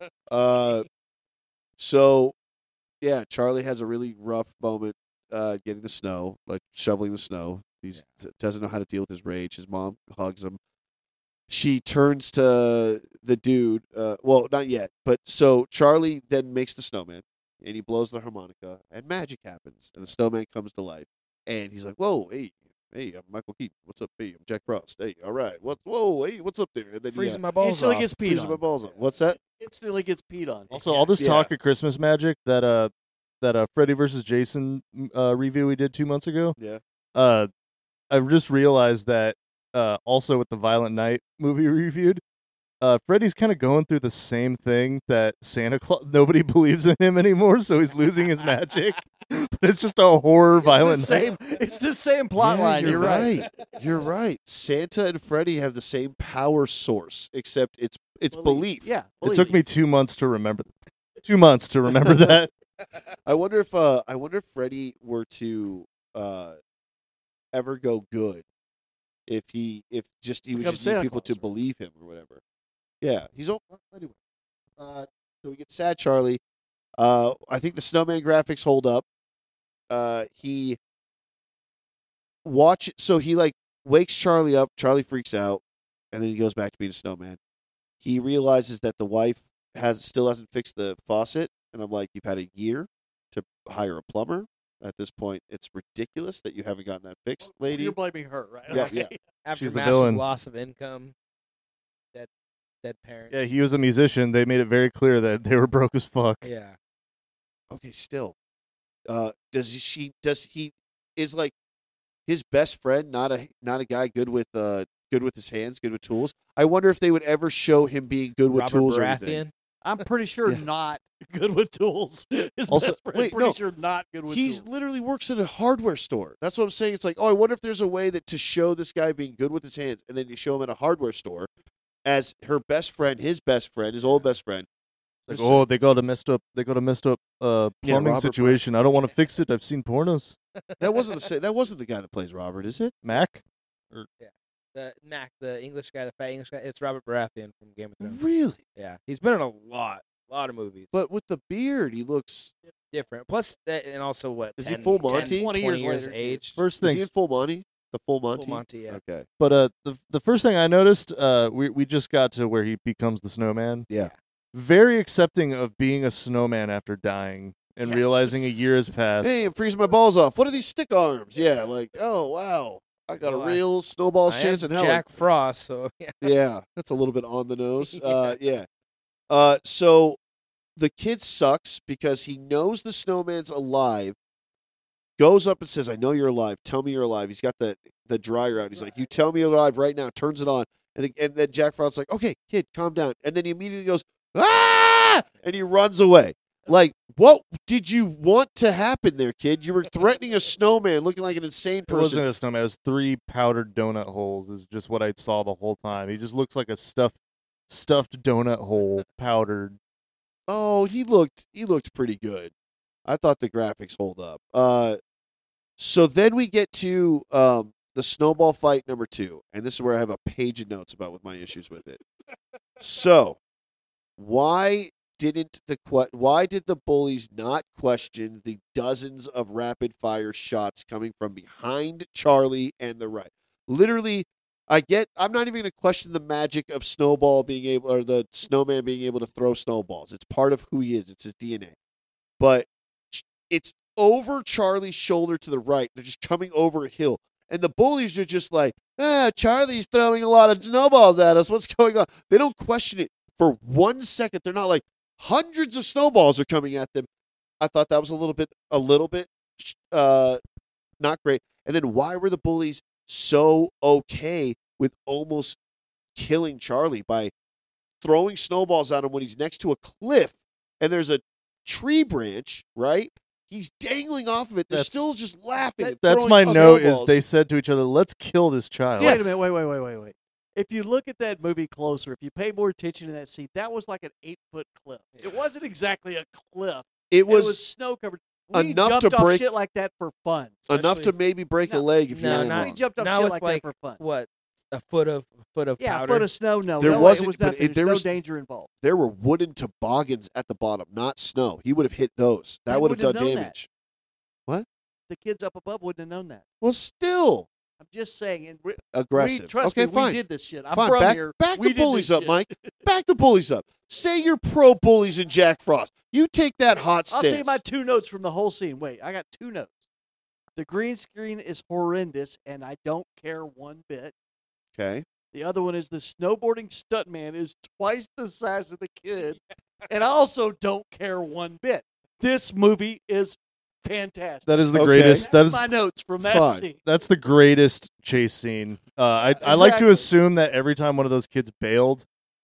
Speaker 2: So, yeah, Charlie has a really rough moment getting the snow, like shoveling the snow. He doesn't know how to deal with his rage. His mom hugs him. She turns to the dude. Well, not yet, but so Charlie then makes the snowman, and he blows the harmonica, and magic happens, and the snowman comes to life. And he's like, "Whoa, hey, I'm Michael Keaton. What's up? Hey, I'm Jack Frost. Hey, all right. Whoa, hey, what's up there?" And then
Speaker 5: Freezing my
Speaker 3: He
Speaker 5: balls
Speaker 3: instantly
Speaker 5: off.
Speaker 3: gets peed
Speaker 2: freezes
Speaker 3: on.
Speaker 2: my balls on. What's that?
Speaker 3: Instantly gets peed on.
Speaker 4: Also, all this
Speaker 2: Yeah.
Speaker 4: talk of Christmas magic that Freddy versus Jason review we did 2 months ago.
Speaker 2: Yeah.
Speaker 4: I've just realized that also with the Violent Night movie we reviewed, Freddy's kind of going through the same thing that Santa Claus. Nobody believes in him anymore, so he's losing his magic. But it's just a horror Violent Night.
Speaker 3: It's the same plot
Speaker 2: Yeah,
Speaker 3: line. You're right.
Speaker 2: You're right. Santa and Freddy have the same power source, except it's belief.
Speaker 3: Yeah.
Speaker 4: It took me 2 months to remember. 2 months to remember that.
Speaker 2: I wonder if Freddy were to ever go good, if he would
Speaker 3: Become
Speaker 2: just need
Speaker 3: Santa
Speaker 2: people to
Speaker 3: Claus.
Speaker 2: believe him or whatever. Yeah, he's all anyway. So we get Sad Charlie. I think the snowman graphics hold up. He wakes Charlie up. Charlie freaks out, and then he goes back to being a snowman. He realizes that the wife still hasn't fixed the faucet, and I'm like, you've had a year to hire a plumber. At this point, it's ridiculous that you haven't gotten that fixed, lady.
Speaker 3: You're blaming her, right?
Speaker 2: Yeah,
Speaker 3: Okay.
Speaker 2: yeah.
Speaker 5: After
Speaker 4: She's the
Speaker 5: massive
Speaker 4: villain.
Speaker 5: loss of income, dead parents.
Speaker 4: Yeah, he was a musician. They made it very clear that they were broke as fuck.
Speaker 5: Yeah.
Speaker 2: Okay, still, is like his best friend not a guy good with his hands, good with tools. I wonder if they would ever show him being good with
Speaker 5: Robert
Speaker 2: tools or anything.
Speaker 5: Baratheon.
Speaker 3: I'm pretty sure
Speaker 2: Yeah.
Speaker 3: not good with tools. His
Speaker 4: Also-
Speaker 3: best friend,
Speaker 2: wait,
Speaker 3: pretty
Speaker 2: no.
Speaker 3: sure not good with
Speaker 2: He's
Speaker 3: tools.
Speaker 2: literally works at a hardware store. That's what I'm saying. It's like, oh, I wonder if there's a way that to show this guy being good with his hands, and then you show him at a hardware store as her best friend, his old best friend.
Speaker 4: Like,
Speaker 2: Just
Speaker 4: oh, they got a messed up plumbing
Speaker 2: Robert
Speaker 4: situation. I don't want to fix it. I've seen pornos.
Speaker 2: That wasn't that wasn't the guy that plays Robert, is it?
Speaker 4: Mac?
Speaker 5: The English guy, the fat English guy. It's Robert Baratheon from Game of Thrones.
Speaker 2: Really?
Speaker 5: Yeah, he's been in a lot of movies.
Speaker 2: But with the beard, he looks.
Speaker 5: Different. Plus, and also what?
Speaker 2: Is he
Speaker 5: 10,
Speaker 2: full
Speaker 5: 10,
Speaker 2: Monty?
Speaker 3: 20 years later, too.
Speaker 5: age.
Speaker 4: First
Speaker 2: Is he in
Speaker 4: things.
Speaker 2: Full Monty? The Full Monty.
Speaker 5: Full Monty, yeah.
Speaker 2: Okay.
Speaker 4: But the first thing I noticed, we just got to where he becomes the snowman.
Speaker 2: Yeah.
Speaker 4: Very accepting of being a snowman after dying and
Speaker 5: Yeah.
Speaker 4: realizing a year has passed.
Speaker 2: Hey, I'm freezing my balls off. What are these stick arms? Yeah, like, oh wow, I got a
Speaker 5: Well,
Speaker 2: real snowball's
Speaker 5: I
Speaker 2: chance
Speaker 5: am
Speaker 2: in hell.
Speaker 5: Jack Frost, so yeah.
Speaker 2: Yeah, that's a little bit on the nose.
Speaker 5: Yeah.
Speaker 2: Yeah. So the kid sucks because he knows the snowman's alive. Goes up and says, "I know you're alive. Tell me you're alive." He's got the dryer out. He's like, "You tell me you're alive right now." Turns it on, and then Jack Frost's like, "Okay, kid, calm down." And then he immediately goes, "Ah!" and he runs away. Like, what did you want to happen there, kid? You were threatening a snowman, looking like an insane
Speaker 4: It
Speaker 2: person.
Speaker 4: wasn't a snowman. It was 3 powdered donut holes. Is just what I saw the whole time. He just looks like a stuffed donut hole, powdered.
Speaker 2: Oh, he looked pretty good. I thought the graphics hold up. So then we get to the snowball fight number 2, and this is where I have a page of notes about with my issues with it. So, why did the bullies not question the dozens of rapid fire shots coming from behind Charlie and the right? Literally, I'm not even going to question the magic of Snowball being able, or the snowman being able to throw snowballs. It's part of who he is. It's his DNA. But it's over Charlie's shoulder to the right. They're just coming over a hill. And the bullies are just like, Charlie's throwing a lot of snowballs at us. What's going on? They don't question it for 1 second. They're not like, hundreds of snowballs are coming at them. I thought that was a little bit not great. And then why were the bullies so okay with almost killing Charlie by throwing snowballs at him when he's next to a cliff and there's a tree branch, right? He's dangling off of it. They're
Speaker 4: That's-
Speaker 2: still just laughing. and
Speaker 4: That's
Speaker 2: throwing
Speaker 4: my note. Is
Speaker 2: snowballs.
Speaker 4: they said to each other, "Let's kill this child."
Speaker 3: Wait a minute. Wait. If you look at that movie closer, if you pay more attention to that scene, that was like an 8-foot cliff. It wasn't exactly a cliff.
Speaker 2: It was
Speaker 3: snow covered. We
Speaker 2: enough to
Speaker 3: jumped off
Speaker 2: break-
Speaker 3: shit like that for fun.
Speaker 2: enough to maybe break a
Speaker 3: No,
Speaker 2: leg if you
Speaker 5: no,
Speaker 2: land
Speaker 5: not-
Speaker 3: We
Speaker 2: wrong.
Speaker 3: jumped off
Speaker 5: Now
Speaker 3: shit
Speaker 5: with
Speaker 3: like
Speaker 5: like
Speaker 3: that for fun.
Speaker 5: what a foot of
Speaker 3: Yeah,
Speaker 5: powder.
Speaker 3: a foot of snow. No,
Speaker 2: There
Speaker 3: no,
Speaker 2: wasn't,
Speaker 3: it was
Speaker 2: but
Speaker 3: nothing.
Speaker 2: there
Speaker 3: There's
Speaker 2: was-
Speaker 3: no danger involved.
Speaker 2: There were wooden toboggans at the bottom, not snow. He would have hit those. That
Speaker 3: They
Speaker 2: would have done
Speaker 3: wouldn't have known
Speaker 2: damage.
Speaker 3: The kids up above wouldn't have known that.
Speaker 2: Well, still
Speaker 3: I'm just saying. And
Speaker 2: aggressive.
Speaker 3: Trust
Speaker 2: Okay,
Speaker 3: me,
Speaker 2: fine.
Speaker 3: we did this shit. I'm
Speaker 2: Fine,
Speaker 3: from
Speaker 2: back,
Speaker 3: here.
Speaker 2: back
Speaker 3: We
Speaker 2: the
Speaker 3: did
Speaker 2: bullies
Speaker 3: this
Speaker 2: up,
Speaker 3: shit.
Speaker 2: Mike. Back the bullies up. Say you're pro bullies and Jack Frost. You take that hot
Speaker 3: I'll
Speaker 2: stance.
Speaker 3: tell you my 2 notes from the whole scene. Wait, I got 2 notes. The green screen is horrendous, and I don't care one bit.
Speaker 2: Okay.
Speaker 3: The other one is the snowboarding stuntman is twice the size of the kid, and I also don't care one bit. This movie is fantastic.
Speaker 4: That is the
Speaker 2: Okay.
Speaker 4: greatest. That
Speaker 3: That's
Speaker 4: is
Speaker 3: my notes from that
Speaker 2: Fine.
Speaker 3: scene.
Speaker 4: that's the greatest chase scene. I like to
Speaker 3: Exactly.
Speaker 4: assume that every time one of those kids bailed,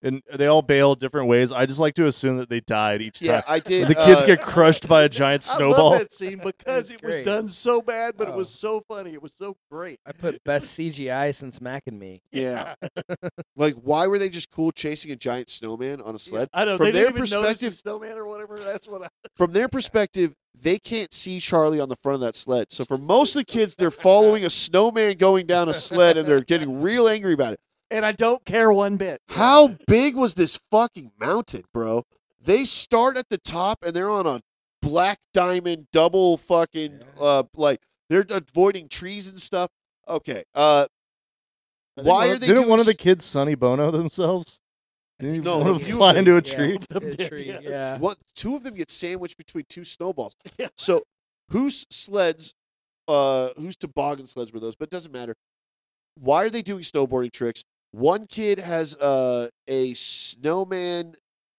Speaker 4: and they all bail different ways. I just like to assume that they died each
Speaker 2: Yeah,
Speaker 4: time.
Speaker 2: I did.
Speaker 4: The kids get crushed by a giant
Speaker 3: I
Speaker 4: snowball.
Speaker 3: love that scene because
Speaker 5: It's
Speaker 3: it was
Speaker 5: great.
Speaker 3: done so bad, but it
Speaker 5: Oh.
Speaker 3: was so funny. It was so great.
Speaker 5: I put best CGI since Mac and Me.
Speaker 2: Yeah. Like, why were they just cool chasing a giant snowman on a sled?
Speaker 3: I know
Speaker 2: From
Speaker 3: they
Speaker 2: their
Speaker 3: didn't even notice the
Speaker 2: perspective,
Speaker 3: snowman or whatever. That's what I.
Speaker 2: from their perspective, they can't see Charlie on the front of that sled. So for most of the kids, they're following a snowman going down a sled, and they're getting real angry about it.
Speaker 3: And I don't care one bit.
Speaker 2: How big was this fucking mountain, bro? They start at the top, and they're on a black diamond double fucking like they're avoiding trees and stuff. Okay,
Speaker 4: I think
Speaker 2: why
Speaker 4: one
Speaker 2: are
Speaker 4: of-
Speaker 2: they
Speaker 4: Didn't
Speaker 2: doing
Speaker 4: one of the
Speaker 2: s-
Speaker 4: kids Sonny Bono themselves? Didn't
Speaker 2: No,
Speaker 4: one
Speaker 2: a
Speaker 4: of them
Speaker 2: few of
Speaker 4: fly
Speaker 2: them-
Speaker 4: into a
Speaker 5: yeah.
Speaker 4: tree?
Speaker 3: Them
Speaker 5: A
Speaker 3: did,
Speaker 5: tree,
Speaker 3: yes.
Speaker 5: yeah.
Speaker 2: What? Two of them get sandwiched between two snowballs.
Speaker 3: Yeah.
Speaker 2: So whose sleds, whose toboggan sleds were those? But it doesn't matter. Why are they doing snowboarding tricks? One kid has a snowman.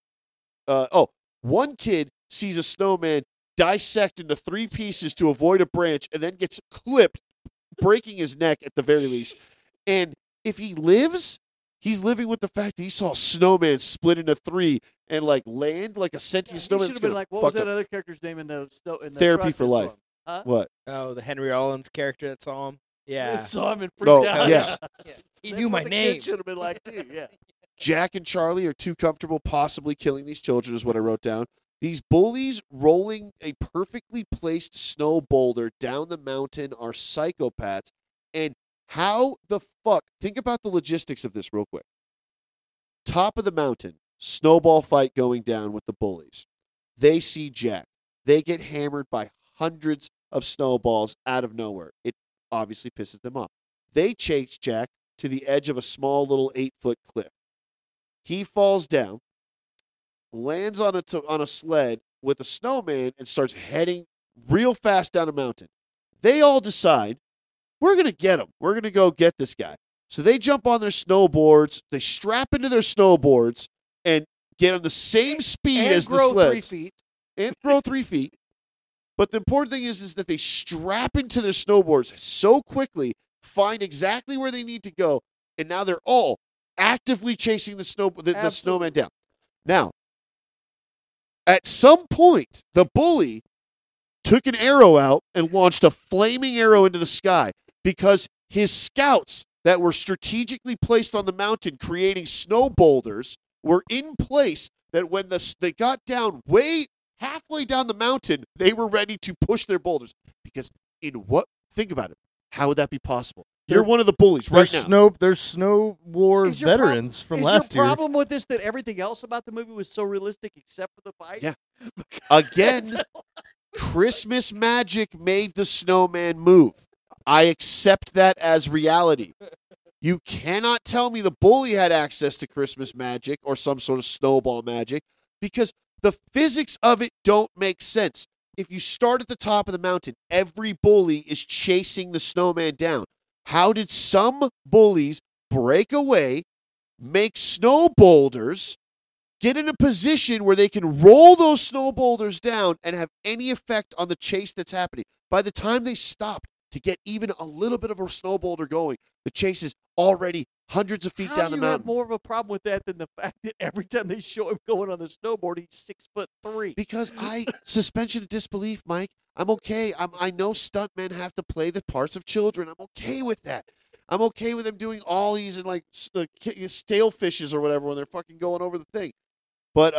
Speaker 2: One kid sees a snowman dissect into 3 pieces to avoid a branch, and then gets clipped, breaking his neck at the very least. And if he lives, he's living with the fact that he saw a snowman split into 3 and like land like a sentient
Speaker 3: He
Speaker 2: snowman.
Speaker 3: should
Speaker 2: It's
Speaker 3: have been
Speaker 2: gonna
Speaker 3: like, what was
Speaker 2: fuck
Speaker 3: that
Speaker 2: up.
Speaker 3: other character's name in the snow? In the
Speaker 2: Therapy
Speaker 3: truck
Speaker 2: for
Speaker 3: that
Speaker 2: life.
Speaker 3: saw him? Huh?
Speaker 2: What?
Speaker 5: Oh, the Henry Rollins character that saw him.
Speaker 3: They
Speaker 5: Yeah.
Speaker 3: saw him and freaked
Speaker 2: Oh,
Speaker 3: out.
Speaker 2: yeah.
Speaker 5: He
Speaker 3: That's
Speaker 5: knew
Speaker 3: what
Speaker 5: my
Speaker 3: the
Speaker 5: name.
Speaker 3: kid should have been like too. Yeah.
Speaker 2: Jack and Charlie are too comfortable possibly killing these children, is what I wrote down. These bullies rolling a perfectly placed snow boulder down the mountain are psychopaths. And how the fuck? Think about the logistics of this real quick. Top of the mountain, snowball fight going down with the bullies. They see Jack. They get hammered by hundreds of snowballs out of nowhere. It obviously pisses them off. They chase Jack to the edge of a small little 8-foot cliff. He falls down, lands on a sled with a snowman, and starts heading real fast down a mountain. They all decide, we're going to get him. We're going to go get this guy. So they jump on their snowboards, they strap into their snowboards, and get on the same speed
Speaker 3: And
Speaker 2: as the
Speaker 3: grow 3
Speaker 2: sleds.
Speaker 3: feet.
Speaker 2: And grow 3 feet. But the important thing is that they strap into their snowboards so quickly, find exactly where they need to go, and now they're all actively chasing the snowman down. Now, at some point, the bully took an arrow out and launched a flaming arrow into the sky because his scouts that were strategically placed on the mountain creating snow boulders were in place that when they got down way halfway down the mountain, they were ready to push their boulders. Because think about it. How would that be possible? You're one of the bullies right now.
Speaker 4: There's snow war
Speaker 3: Is your
Speaker 4: veterans from
Speaker 3: is
Speaker 4: last
Speaker 3: your
Speaker 4: year.
Speaker 3: problem with this that everything else about the movie was so realistic except for the fight?
Speaker 2: Yeah. Again, Christmas magic made the snowman move. I accept that as reality. You cannot tell me the bully had access to Christmas magic or some sort of snowball magic because the physics of it don't make sense. If you start at the top of the mountain, every bully is chasing the snowman down. How did some bullies break away, make snow boulders, get in a position where they can roll those snow boulders down and have any effect on the chase that's happening? By the time they stopped to get even a little bit of a snow boulder going, the chase is already hundreds of feet
Speaker 3: How
Speaker 2: down
Speaker 3: do
Speaker 2: the
Speaker 3: you have
Speaker 2: mountain.
Speaker 3: more of a problem with that than the fact that every time they show him going on the snowboard, he's 6'3"?
Speaker 2: Because suspension of disbelief, Mike. I'm okay. I know stuntmen have to play the parts of children. I'm okay with that. I'm okay with them doing ollies and like stale fishes or whatever when they're fucking going over the thing. But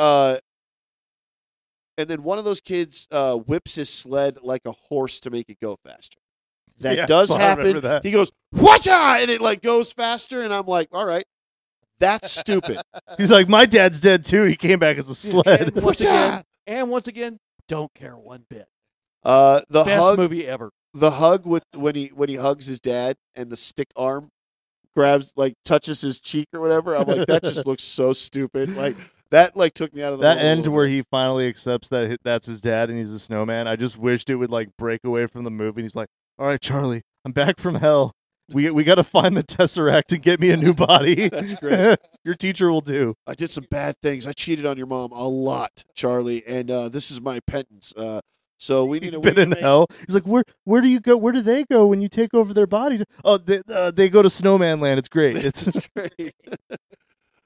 Speaker 2: and then one of those kids whips his sled like a horse to make it go faster. That
Speaker 4: Yeah,
Speaker 2: does
Speaker 4: so I
Speaker 2: happen.
Speaker 4: remember that.
Speaker 2: He goes, "Whatcha!" and it like goes faster, and I'm like, "All right, that's stupid."
Speaker 4: He's like, my dad's dead too. He came back as a sled.
Speaker 3: And once again, don't care one bit.
Speaker 2: The
Speaker 3: Best
Speaker 2: hug,
Speaker 3: movie ever.
Speaker 2: the hug with when he hugs his dad and the stick arm grabs touches his cheek or whatever. I'm like, that just looks so stupid. Like that took me out of the
Speaker 4: That
Speaker 2: movie a
Speaker 4: end
Speaker 2: little
Speaker 4: where
Speaker 2: bit.
Speaker 4: he finally accepts that that's his dad and he's a snowman. I just wished it would break away from the movie. And he's like, "All right, Charlie, I'm back from hell. We got to find the Tesseract and get me a new body."
Speaker 2: That's great.
Speaker 4: Your teacher will do.
Speaker 2: I did some bad things. I cheated on your mom a lot, Charlie, and this is my penance. So we need
Speaker 4: He's
Speaker 2: to
Speaker 4: been in hell. He's like, where do you go? Where do they go when you take over their body? Oh, they go to Snowman Land. It's great. It's
Speaker 2: great.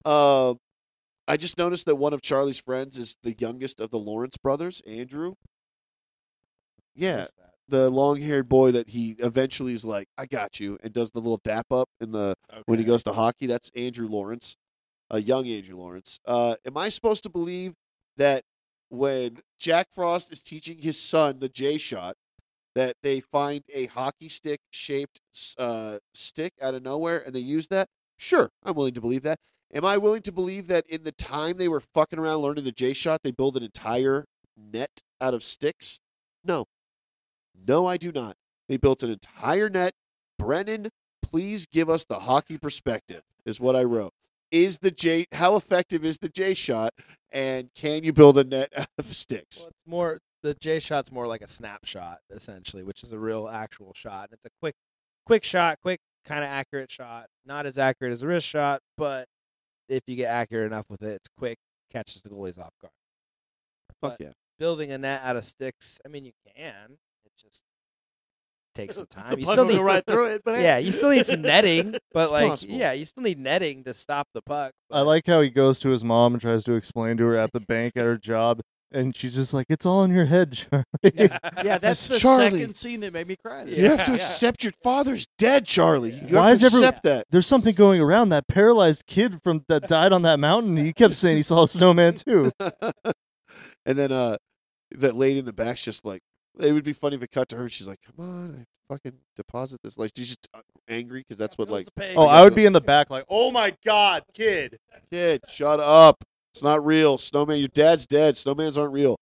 Speaker 2: I just noticed that one of Charlie's friends is the youngest of the Lawrence brothers, Andrew. Yeah,
Speaker 5: Missed that.
Speaker 2: the long-haired boy that he eventually is like, "I got you," and does the little dap up in the when he
Speaker 5: Okay.
Speaker 2: goes to hockey. That's Andrew Lawrence, a young Andrew Lawrence. Am I supposed to believe that when Jack Frost is teaching his son the J shot, that they find a hockey stick shaped stick out of nowhere and they use that? Sure, I'm willing to believe that. Am I willing to believe that in the time they were fucking around learning the J shot, they build an entire net out of sticks? No. No, I do not. They built an entire net. Brennan, please give us the hockey perspective, is what I wrote. How effective is the J shot, and can you build a net out of sticks?
Speaker 5: Well, it's more the J shot's more like a snapshot essentially, which is a real actual shot. It's a quick shot, quick kind of accurate shot. Not as accurate as a wrist shot, but if you get accurate enough with it, it's quick, catches the goalies off guard.
Speaker 2: Fuck
Speaker 5: but-
Speaker 2: yeah.
Speaker 5: Building a net out of sticks, I mean, you can. It just takes some time.
Speaker 3: The
Speaker 5: You
Speaker 3: puck
Speaker 5: still
Speaker 3: will
Speaker 5: need
Speaker 3: go right through it, but
Speaker 5: yeah, you still need some netting, but
Speaker 2: It's
Speaker 5: like,
Speaker 2: possible.
Speaker 5: yeah, you still need netting to stop the puck.
Speaker 4: I
Speaker 5: but-
Speaker 4: like how he goes to his mom and tries to explain to her at the bank at her job, and she's just like, "It's all in your head, Charlie."
Speaker 3: yeah, that's the
Speaker 2: Charlie.
Speaker 3: second scene that made me cry.
Speaker 2: You have to
Speaker 5: Yeah.
Speaker 2: accept your father's dead, Charlie. You
Speaker 4: Why
Speaker 2: have to
Speaker 4: is everyone-
Speaker 2: accept that.
Speaker 4: There's something going around. That paralyzed kid that died on that mountain. He kept saying he saw a snowman too.
Speaker 2: And then that lady in the back's just like, it would be funny if it cut to her and she's like, "Come on, I fucking deposit this." Like she's just angry because that's what like,
Speaker 4: Oh, I would be in the back like, "Oh my god, kid!"
Speaker 2: kid, shut up. It's not real. Snowman, your dad's dead. Snowmans aren't real.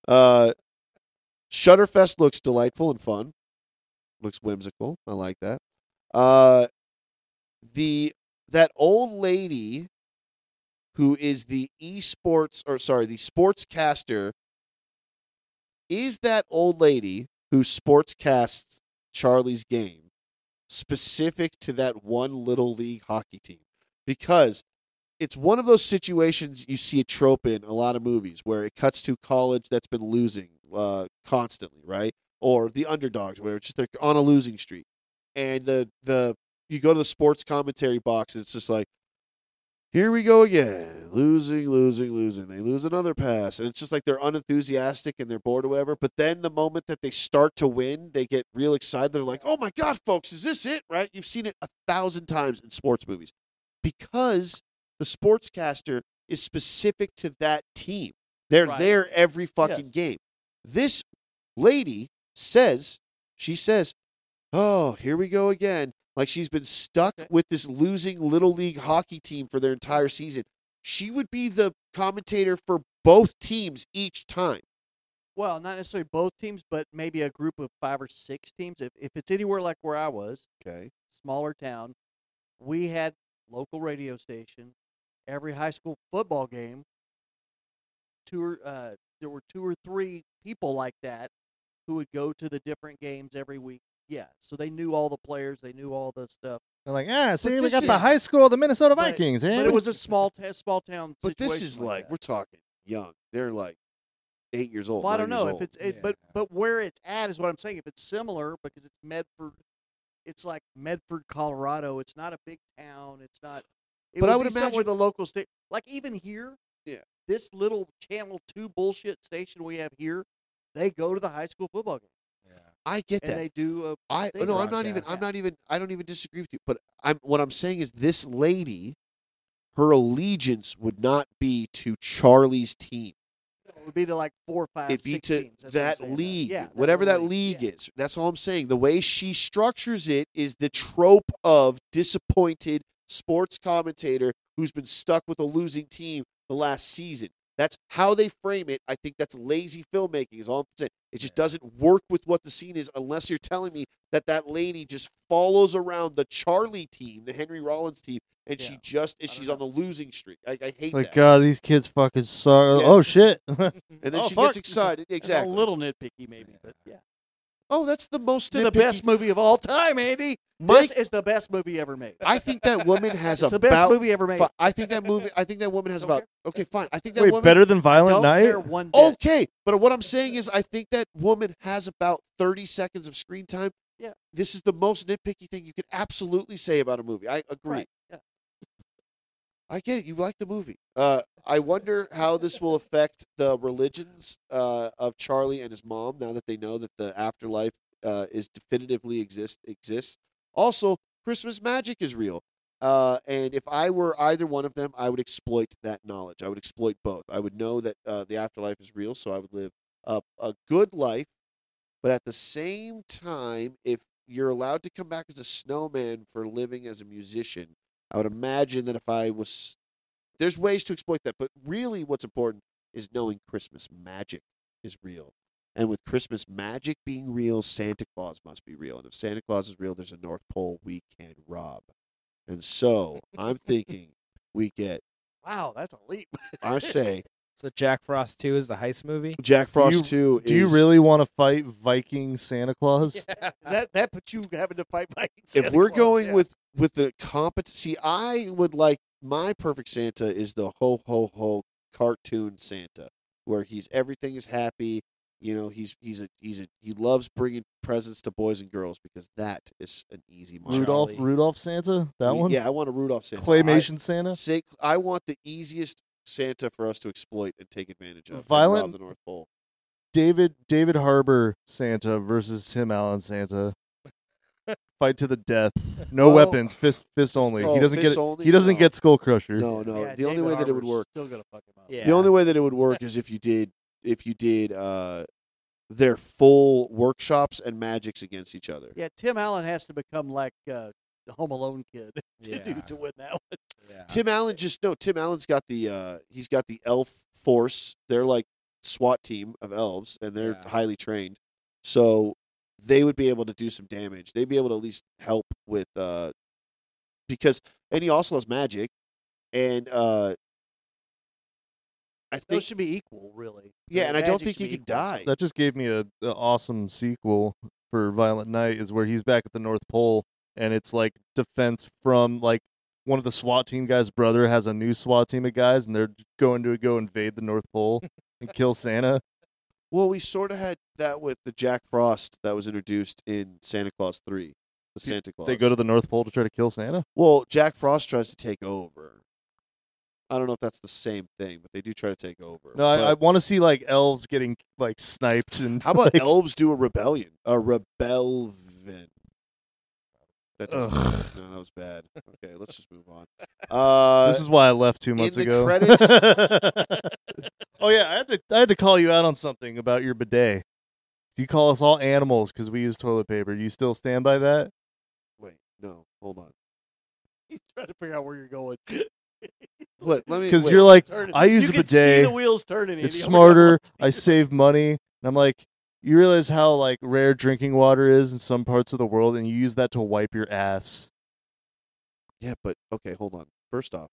Speaker 2: Shutterfest looks delightful and fun. Looks whimsical. I like that. That old lady who is the the sportscaster, is that old lady who sportscasts Charlie's game specific to that one little league hockey team? Because it's one of those situations you see a trope in a lot of movies where it cuts to college that's been losing constantly, right? Or the underdogs, where it's just they're on a losing streak, and you go to the sports commentary box and it's just like, here we go again, losing. They lose another pass, and it's just like they're unenthusiastic and they're bored or whatever. But then the moment that they start to win, they get real excited. They're like, "Oh my god, folks, is this it?" Right? You've seen it 1,000 times in sports movies because the sportscaster is specific to that team. They're
Speaker 3: Right.
Speaker 2: there every fucking
Speaker 3: Yes.
Speaker 2: game. This lady says, "Oh, here we go again." Like she's been stuck with this losing little league hockey team for their entire season. She would be the commentator for both teams each time.
Speaker 3: Well, not necessarily both teams, but maybe a group of 5 or 6 teams. If it's anywhere like where I was,
Speaker 2: Okay.
Speaker 3: smaller town, we had local radio station. Every high school football game, there were 2 or 3 people like that who would go to the different games every week. Yeah, so they knew all the players, they knew all the stuff.
Speaker 4: They're like, see, we
Speaker 2: this
Speaker 4: got the
Speaker 2: is-
Speaker 4: high school, the Minnesota
Speaker 3: But-
Speaker 4: Vikings,
Speaker 3: But
Speaker 4: eh?
Speaker 3: it was a small town.
Speaker 2: But this is
Speaker 3: situation
Speaker 2: like
Speaker 3: that.
Speaker 2: we're talking young. They're like 8 years old.
Speaker 3: Well, I
Speaker 2: 9
Speaker 3: don't
Speaker 2: years
Speaker 3: know
Speaker 2: old.
Speaker 3: if it's
Speaker 5: Yeah.
Speaker 3: but where it's at is what I'm saying. If it's similar, because it's Medford, it's like Medford, Colorado. It's not a big town. It's not. It
Speaker 2: But I
Speaker 3: would
Speaker 2: would
Speaker 3: be somewhere
Speaker 2: imagine-
Speaker 3: the local state, like even here.
Speaker 2: Yeah.
Speaker 3: This little Channel 2 bullshit station we have here, they go to the high school football game
Speaker 2: I get
Speaker 3: and
Speaker 2: that.
Speaker 3: they do.
Speaker 2: I
Speaker 3: they
Speaker 2: no, I'm
Speaker 5: broadcast.
Speaker 2: not even. I don't even disagree with you. But what I'm saying is this lady, her allegiance would not be to Charlie's team.
Speaker 3: It would be to like 4 or 5,
Speaker 2: It'd be
Speaker 3: 6
Speaker 2: to
Speaker 3: teams. That's what I'm
Speaker 2: that
Speaker 3: saying.
Speaker 2: league,
Speaker 3: Yeah,
Speaker 2: whatever that
Speaker 3: little
Speaker 2: league
Speaker 3: yeah.
Speaker 2: is. That's all I'm saying. The way she structures it is the trope of disappointed sports commentator who's been stuck with a losing team the last season. That's how they frame it. I think that's lazy filmmaking is all I'm saying. It just doesn't work with what the scene is unless you're telling me that lady just follows around the Charlie team, the Henry Rollins team, and
Speaker 3: Yeah.
Speaker 2: she's on a losing streak. I hate
Speaker 4: Like,
Speaker 2: that.
Speaker 4: God, these kids fucking suck.
Speaker 2: Yeah.
Speaker 4: Oh, shit.
Speaker 2: And then
Speaker 4: Oh,
Speaker 2: she
Speaker 4: fuck.
Speaker 2: gets excited.
Speaker 3: It's
Speaker 2: Exactly.
Speaker 3: a little nitpicky, maybe, but yeah.
Speaker 2: Oh, that's the most
Speaker 3: It's the best movie of all time, Andy.
Speaker 2: Mike-
Speaker 3: This is the best movie ever made.
Speaker 2: I think that woman has
Speaker 3: It's the
Speaker 2: about.
Speaker 3: best movie ever made.
Speaker 2: I think that woman has
Speaker 3: Don't
Speaker 2: about.
Speaker 3: care.
Speaker 2: Okay, fine. I think that
Speaker 4: Wait,
Speaker 2: woman.
Speaker 4: better than Violent
Speaker 3: Don't
Speaker 4: Night?
Speaker 3: care one bit.
Speaker 2: Okay, but what I'm saying is, I think that woman has about 30 seconds of screen time.
Speaker 3: Yeah.
Speaker 2: This is the most nitpicky thing you could absolutely say about a movie. I agree.
Speaker 3: Right. Yeah.
Speaker 2: I get it. You like the movie. I wonder how this will affect the religions of Charlie and his mom now that they know that the afterlife is definitively exists. Also, Christmas magic is real. And if I were either one of them, I would exploit that knowledge. I would exploit both. I would know that the afterlife is real, so I would live a good life. But at the same time, if you're allowed to come back as a snowman for living as a musician, I would imagine that if I was, there's ways to exploit that. But really, what's important is knowing Christmas magic is real. And with Christmas magic being real, Santa Claus must be real. And if Santa Claus is real, there's a North Pole we can rob. And so I'm thinking we get,
Speaker 3: Wow, that's a leap.
Speaker 2: I say,
Speaker 5: So Jack Frost 2 is the heist movie.
Speaker 2: Jack Frost 2
Speaker 4: Do you really want to fight Viking Santa Claus?
Speaker 3: That puts you having to fight Vikings.
Speaker 2: If we're going with the competency, I would like my perfect Santa is the ho ho ho cartoon Santa, where everything is happy. You know, he loves bringing presents to boys and girls because that is an easy mark.
Speaker 4: Rudolph Santa? That one?
Speaker 2: Yeah, I want a Rudolph Santa.
Speaker 4: Claymation Santa?
Speaker 2: I want the easiest Santa for us to exploit and take advantage of.
Speaker 4: Violent-
Speaker 2: and rob the North Pole.
Speaker 4: David Harbour Santa versus Tim Allen Santa. Fight to the death. No
Speaker 2: Well-
Speaker 4: weapons. Fist only.
Speaker 2: Oh,
Speaker 4: he doesn't
Speaker 2: fist
Speaker 4: get.
Speaker 2: only?
Speaker 4: He doesn't
Speaker 2: No.
Speaker 4: get Skull Crusher.
Speaker 2: No. The only way that it would work.
Speaker 3: Still gonna fuck him up.
Speaker 5: Yeah.
Speaker 2: The only way that it would work is if you did their full workshops and magics against each other.
Speaker 3: Yeah, Tim Allen has to become like the Home Alone kid
Speaker 5: Yeah.
Speaker 3: to win that one.
Speaker 5: Yeah.
Speaker 2: Tim Allen's got the elf force. They're like SWAT team of elves, and they're
Speaker 5: Yeah.
Speaker 2: highly trained. So they would be able to do some damage. They'd be able to at least help with because and he also has magic, and I
Speaker 3: Those
Speaker 2: think
Speaker 3: should be equal, really.
Speaker 2: yeah, and I don't
Speaker 3: Magic
Speaker 2: think
Speaker 3: should
Speaker 2: he
Speaker 3: be
Speaker 2: could
Speaker 3: equal.
Speaker 2: die.
Speaker 4: That just gave me a awesome sequel for Violent Night, is where he's back at the North Pole, and it's like defense from like one of the SWAT team guys' brother has a new SWAT team of guys, and they're going to go invade the North Pole and kill Santa.
Speaker 2: Well, we sort of had that with the Jack Frost that was introduced in Santa Claus 3, the Santa Claus.
Speaker 4: They go to the North Pole to try to kill Santa.
Speaker 2: Well, Jack Frost tries to take over. I don't know if that's the same thing, but they do try to take over.
Speaker 4: No, I
Speaker 2: But
Speaker 4: want to see like elves getting like sniped and
Speaker 2: how about
Speaker 4: like,
Speaker 2: elves do a rebellion? A rebellion. That doesn't
Speaker 4: Ugh.
Speaker 2: work. No, that was bad. Okay, let's just move on.
Speaker 4: this is why I left 2 months
Speaker 2: in the
Speaker 4: ago.
Speaker 2: credits-
Speaker 4: Oh yeah, I had to call you out on something about your bidet. You call us all animals because we use toilet paper. You still stand by that?
Speaker 2: Wait, no, hold on.
Speaker 3: He's trying to figure out where you're going.
Speaker 2: Let me.
Speaker 4: Because
Speaker 2: wait.
Speaker 4: you're like,
Speaker 3: Turning.
Speaker 4: I use
Speaker 3: you
Speaker 4: a
Speaker 3: can see
Speaker 4: bidet.
Speaker 3: the wheels turning.
Speaker 4: It's
Speaker 3: Andy.
Speaker 4: smarter. I save money. And I'm like, you realize how like rare drinking water is in some parts of the world, and you use that to wipe your ass.
Speaker 2: Yeah, but okay, hold on. First off,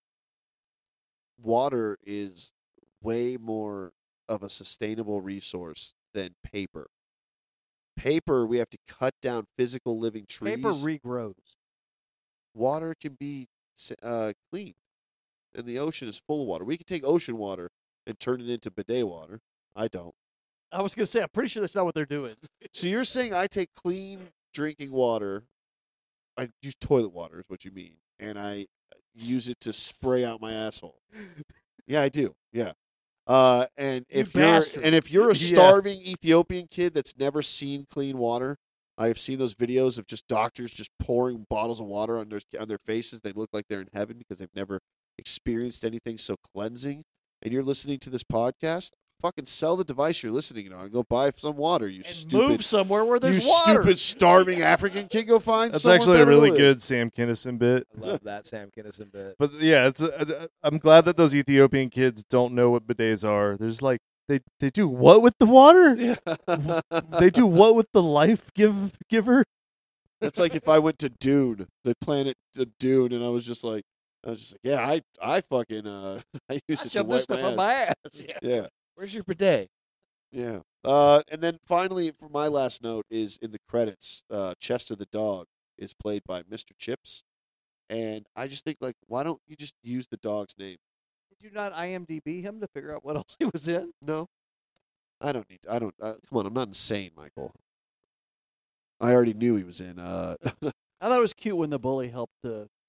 Speaker 2: water is way more of a sustainable resource than paper. Paper, we have to cut down physical living trees.
Speaker 3: Paper regrows.
Speaker 2: Water can be cleaned, and the ocean is full of water. We can take ocean water and turn it into bidet water. I don't.
Speaker 3: I was going to say, I'm pretty sure that's not what they're doing.
Speaker 2: So you're saying I take clean drinking water, I use toilet water is what you mean, and I use it to spray out my asshole. Yeah, I do. Yeah. And if
Speaker 3: bastard.
Speaker 2: you're a
Speaker 4: Yeah.
Speaker 2: starving Ethiopian kid that's never seen clean water, I have seen those videos of just doctors just pouring bottles of water on their faces. They look like they're in heaven because they've never experienced anything so cleansing. And you're listening to this podcast, fucking sell the device you're listening on and go buy some water, you
Speaker 3: And
Speaker 2: stupid
Speaker 3: move somewhere where there's
Speaker 2: you
Speaker 3: water.
Speaker 2: stupid starving African kid. Go find
Speaker 4: That's
Speaker 2: someone
Speaker 4: actually a
Speaker 2: better to
Speaker 4: really
Speaker 2: live.
Speaker 4: good Sam Kinison bit.
Speaker 5: I love that Sam Kinison bit.
Speaker 4: But yeah, I'm glad that those Ethiopian kids don't know what bidets are. There's like they do what with the water?
Speaker 2: Yeah.
Speaker 4: They do what with the life giver?
Speaker 2: That's like if I went to Dune, the planet Dune, and I was just like, yeah, I fucking I use
Speaker 3: I
Speaker 2: it to
Speaker 3: shoved
Speaker 2: wipe
Speaker 3: this stuff
Speaker 2: my
Speaker 3: up my
Speaker 2: ass.
Speaker 3: ass. Yeah.
Speaker 2: Yeah,
Speaker 5: Where's your bidet?
Speaker 2: yeah. And then finally, for my last note is in the credits, Chester the dog is played by Mr. Chips, and I just think like, why don't you just use the dog's name?
Speaker 3: Did you not IMDb him to figure out what else he was in?
Speaker 2: No, I don't need. Come on, I'm not insane, Michael. I already knew he was in.
Speaker 3: I thought it was cute when the bully helped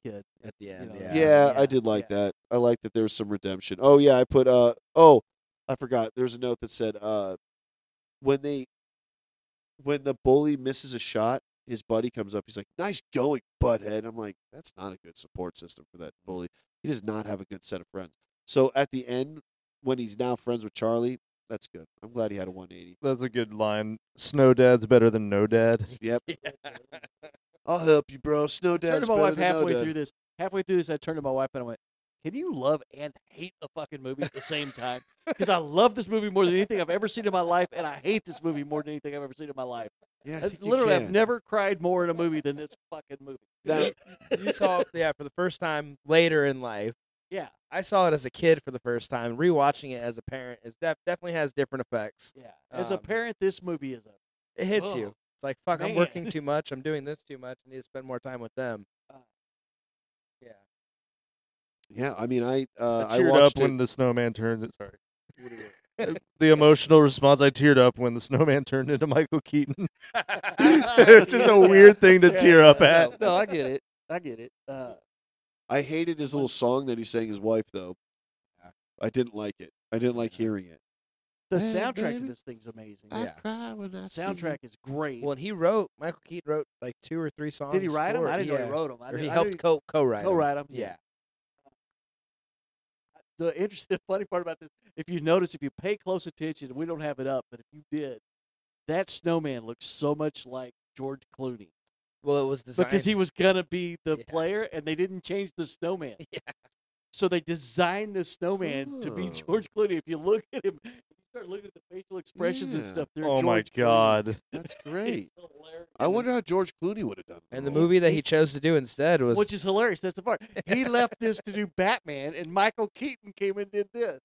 Speaker 3: kid.
Speaker 5: at the end.
Speaker 3: know,
Speaker 5: Yeah.
Speaker 2: Yeah,
Speaker 3: Yeah,
Speaker 2: I did like
Speaker 3: yeah.
Speaker 2: that. I like that there was some redemption. Oh yeah, I put oh, I forgot. There's a note that said when the bully misses a shot, his buddy comes up. He's like, "Nice going, butthead." I'm like, that's not a good support system for that bully. He does not have a good set of friends. So at the end, when he's now friends with Charlie, that's good. I'm glad he had a 180.
Speaker 4: That's a good line. Snow dad's better than no dad.
Speaker 2: Yep. I'll help you, bro. Snow
Speaker 3: I turned
Speaker 2: Dad's
Speaker 3: to my
Speaker 2: better
Speaker 3: wife
Speaker 2: than no
Speaker 3: halfway
Speaker 2: dad.
Speaker 3: through this. Halfway through this, I turned to my wife and I went, "Can you love and hate a fucking movie at the same time?" Because I love this movie more than anything I've ever seen in my life, and I hate this movie more than anything I've ever seen in my life.
Speaker 2: Yeah, I
Speaker 3: That's
Speaker 2: think you
Speaker 3: literally, I've
Speaker 2: can.
Speaker 3: never cried more in a movie than this fucking movie.
Speaker 2: Now,
Speaker 5: You saw it, yeah, for the first time later in life.
Speaker 3: Yeah,
Speaker 5: I saw it as a kid for the first time. Rewatching it as a parent is definitely has different effects.
Speaker 3: yeah. As a
Speaker 5: Um,
Speaker 3: parent, this movie is a
Speaker 5: It hits you.
Speaker 3: Ugh,
Speaker 5: It's like, fuck, I'm
Speaker 3: man.
Speaker 5: working too much. I'm doing this too much. I need to spend more time with them.
Speaker 3: Uh,
Speaker 5: Yeah.
Speaker 2: yeah, I mean, I
Speaker 4: I teared
Speaker 2: watched
Speaker 4: up when
Speaker 2: it.
Speaker 4: the snowman turned. Sorry. The emotional response. I teared up when the snowman turned into Michael Keaton. It's just a weird thing to tear up at.
Speaker 3: No, I get it. I get it.
Speaker 2: I hated his little song that he sang his wife though.
Speaker 5: Yeah.
Speaker 2: I didn't like it. I didn't like hearing it.
Speaker 3: The
Speaker 2: Hey,
Speaker 3: soundtrack
Speaker 2: baby,
Speaker 3: of this thing's amazing.
Speaker 5: I- Yeah.
Speaker 2: cry when I see
Speaker 3: Soundtrack is great.
Speaker 5: Well, and Michael Keaton wrote like 2 or 3 songs.
Speaker 3: Did he write them?
Speaker 5: for
Speaker 3: I
Speaker 5: it.
Speaker 3: didn't know
Speaker 5: Yeah.
Speaker 3: he wrote them.
Speaker 5: Or he helped co-write them.
Speaker 3: co-write them.
Speaker 5: Yeah.
Speaker 3: The interesting, funny part about this, if you notice, if you pay close attention, we don't have it up, but if you did, that snowman looks so much like George Clooney
Speaker 5: Well, it was designed
Speaker 3: because he was gonna be the
Speaker 5: Yeah.
Speaker 3: player, and they didn't change the snowman.
Speaker 5: Yeah.
Speaker 3: So they designed the snowman to be
Speaker 2: Oh.
Speaker 3: George Clooney. If you look at him, if you start looking at the facial expressions and
Speaker 2: Yeah.
Speaker 3: stuff, they're
Speaker 4: Oh my
Speaker 3: George Clooney.
Speaker 4: God.
Speaker 2: That's great.
Speaker 3: It's hilarious.
Speaker 2: I wonder how George Clooney would have done.
Speaker 5: And the
Speaker 2: role.
Speaker 5: movie that he chose to do instead was
Speaker 3: Which is hilarious. That's the part. He left this to do Batman, and Michael Keaton came and did this.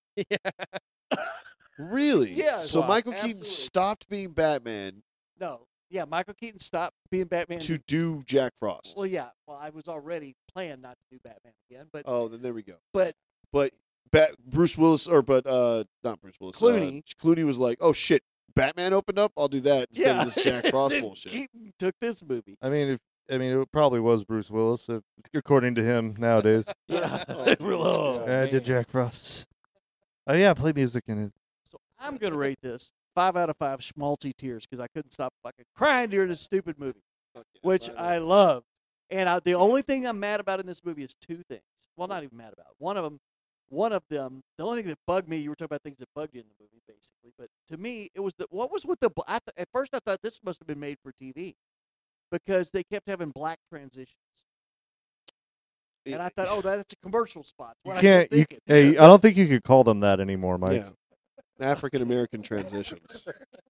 Speaker 2: Really?
Speaker 3: Yeah,
Speaker 2: So
Speaker 3: wow,
Speaker 2: Michael Keaton
Speaker 3: absolutely.
Speaker 2: stopped being Batman
Speaker 3: No, yeah, Michael Keaton stopped being Batman.
Speaker 2: to do Jack Frost.
Speaker 3: Well, yeah. Well, I was already planning not to do Batman again, but
Speaker 2: Oh, then there we go.
Speaker 3: but
Speaker 2: But Bruce Willis, not Bruce Willis.
Speaker 3: Clooney.
Speaker 2: Clooney was like, "Oh shit, Batman opened up. I'll do that instead
Speaker 3: yeah,
Speaker 2: of this Jack Frost
Speaker 3: Then
Speaker 2: bullshit."
Speaker 3: Keaton took this movie.
Speaker 4: I mean, it probably was Bruce Willis, according to him nowadays.
Speaker 3: Yeah,
Speaker 2: Oh,
Speaker 3: Oh,
Speaker 2: yeah,
Speaker 4: I did
Speaker 3: man.
Speaker 4: Jack Frost. Oh yeah, play music in it.
Speaker 3: So I'm gonna rate this 5 out of 5 schmaltzy tears because I couldn't stop fucking crying during this stupid movie, which I loved. And the only thing I'm mad about in this movie is 2 things. Well, not even mad about. One of them. The only thing that bugged me. You were talking about things that bugged you in the movie, basically. But to me, it was what was with the. At first, I thought this must have been made for TV because they kept having black transitions. And I thought, oh, that's a commercial spot.
Speaker 4: You
Speaker 3: What I
Speaker 4: can't.
Speaker 3: kept thinking.
Speaker 4: Hey, I don't think you could call them that anymore, Mike.
Speaker 2: yeah, African American transitions.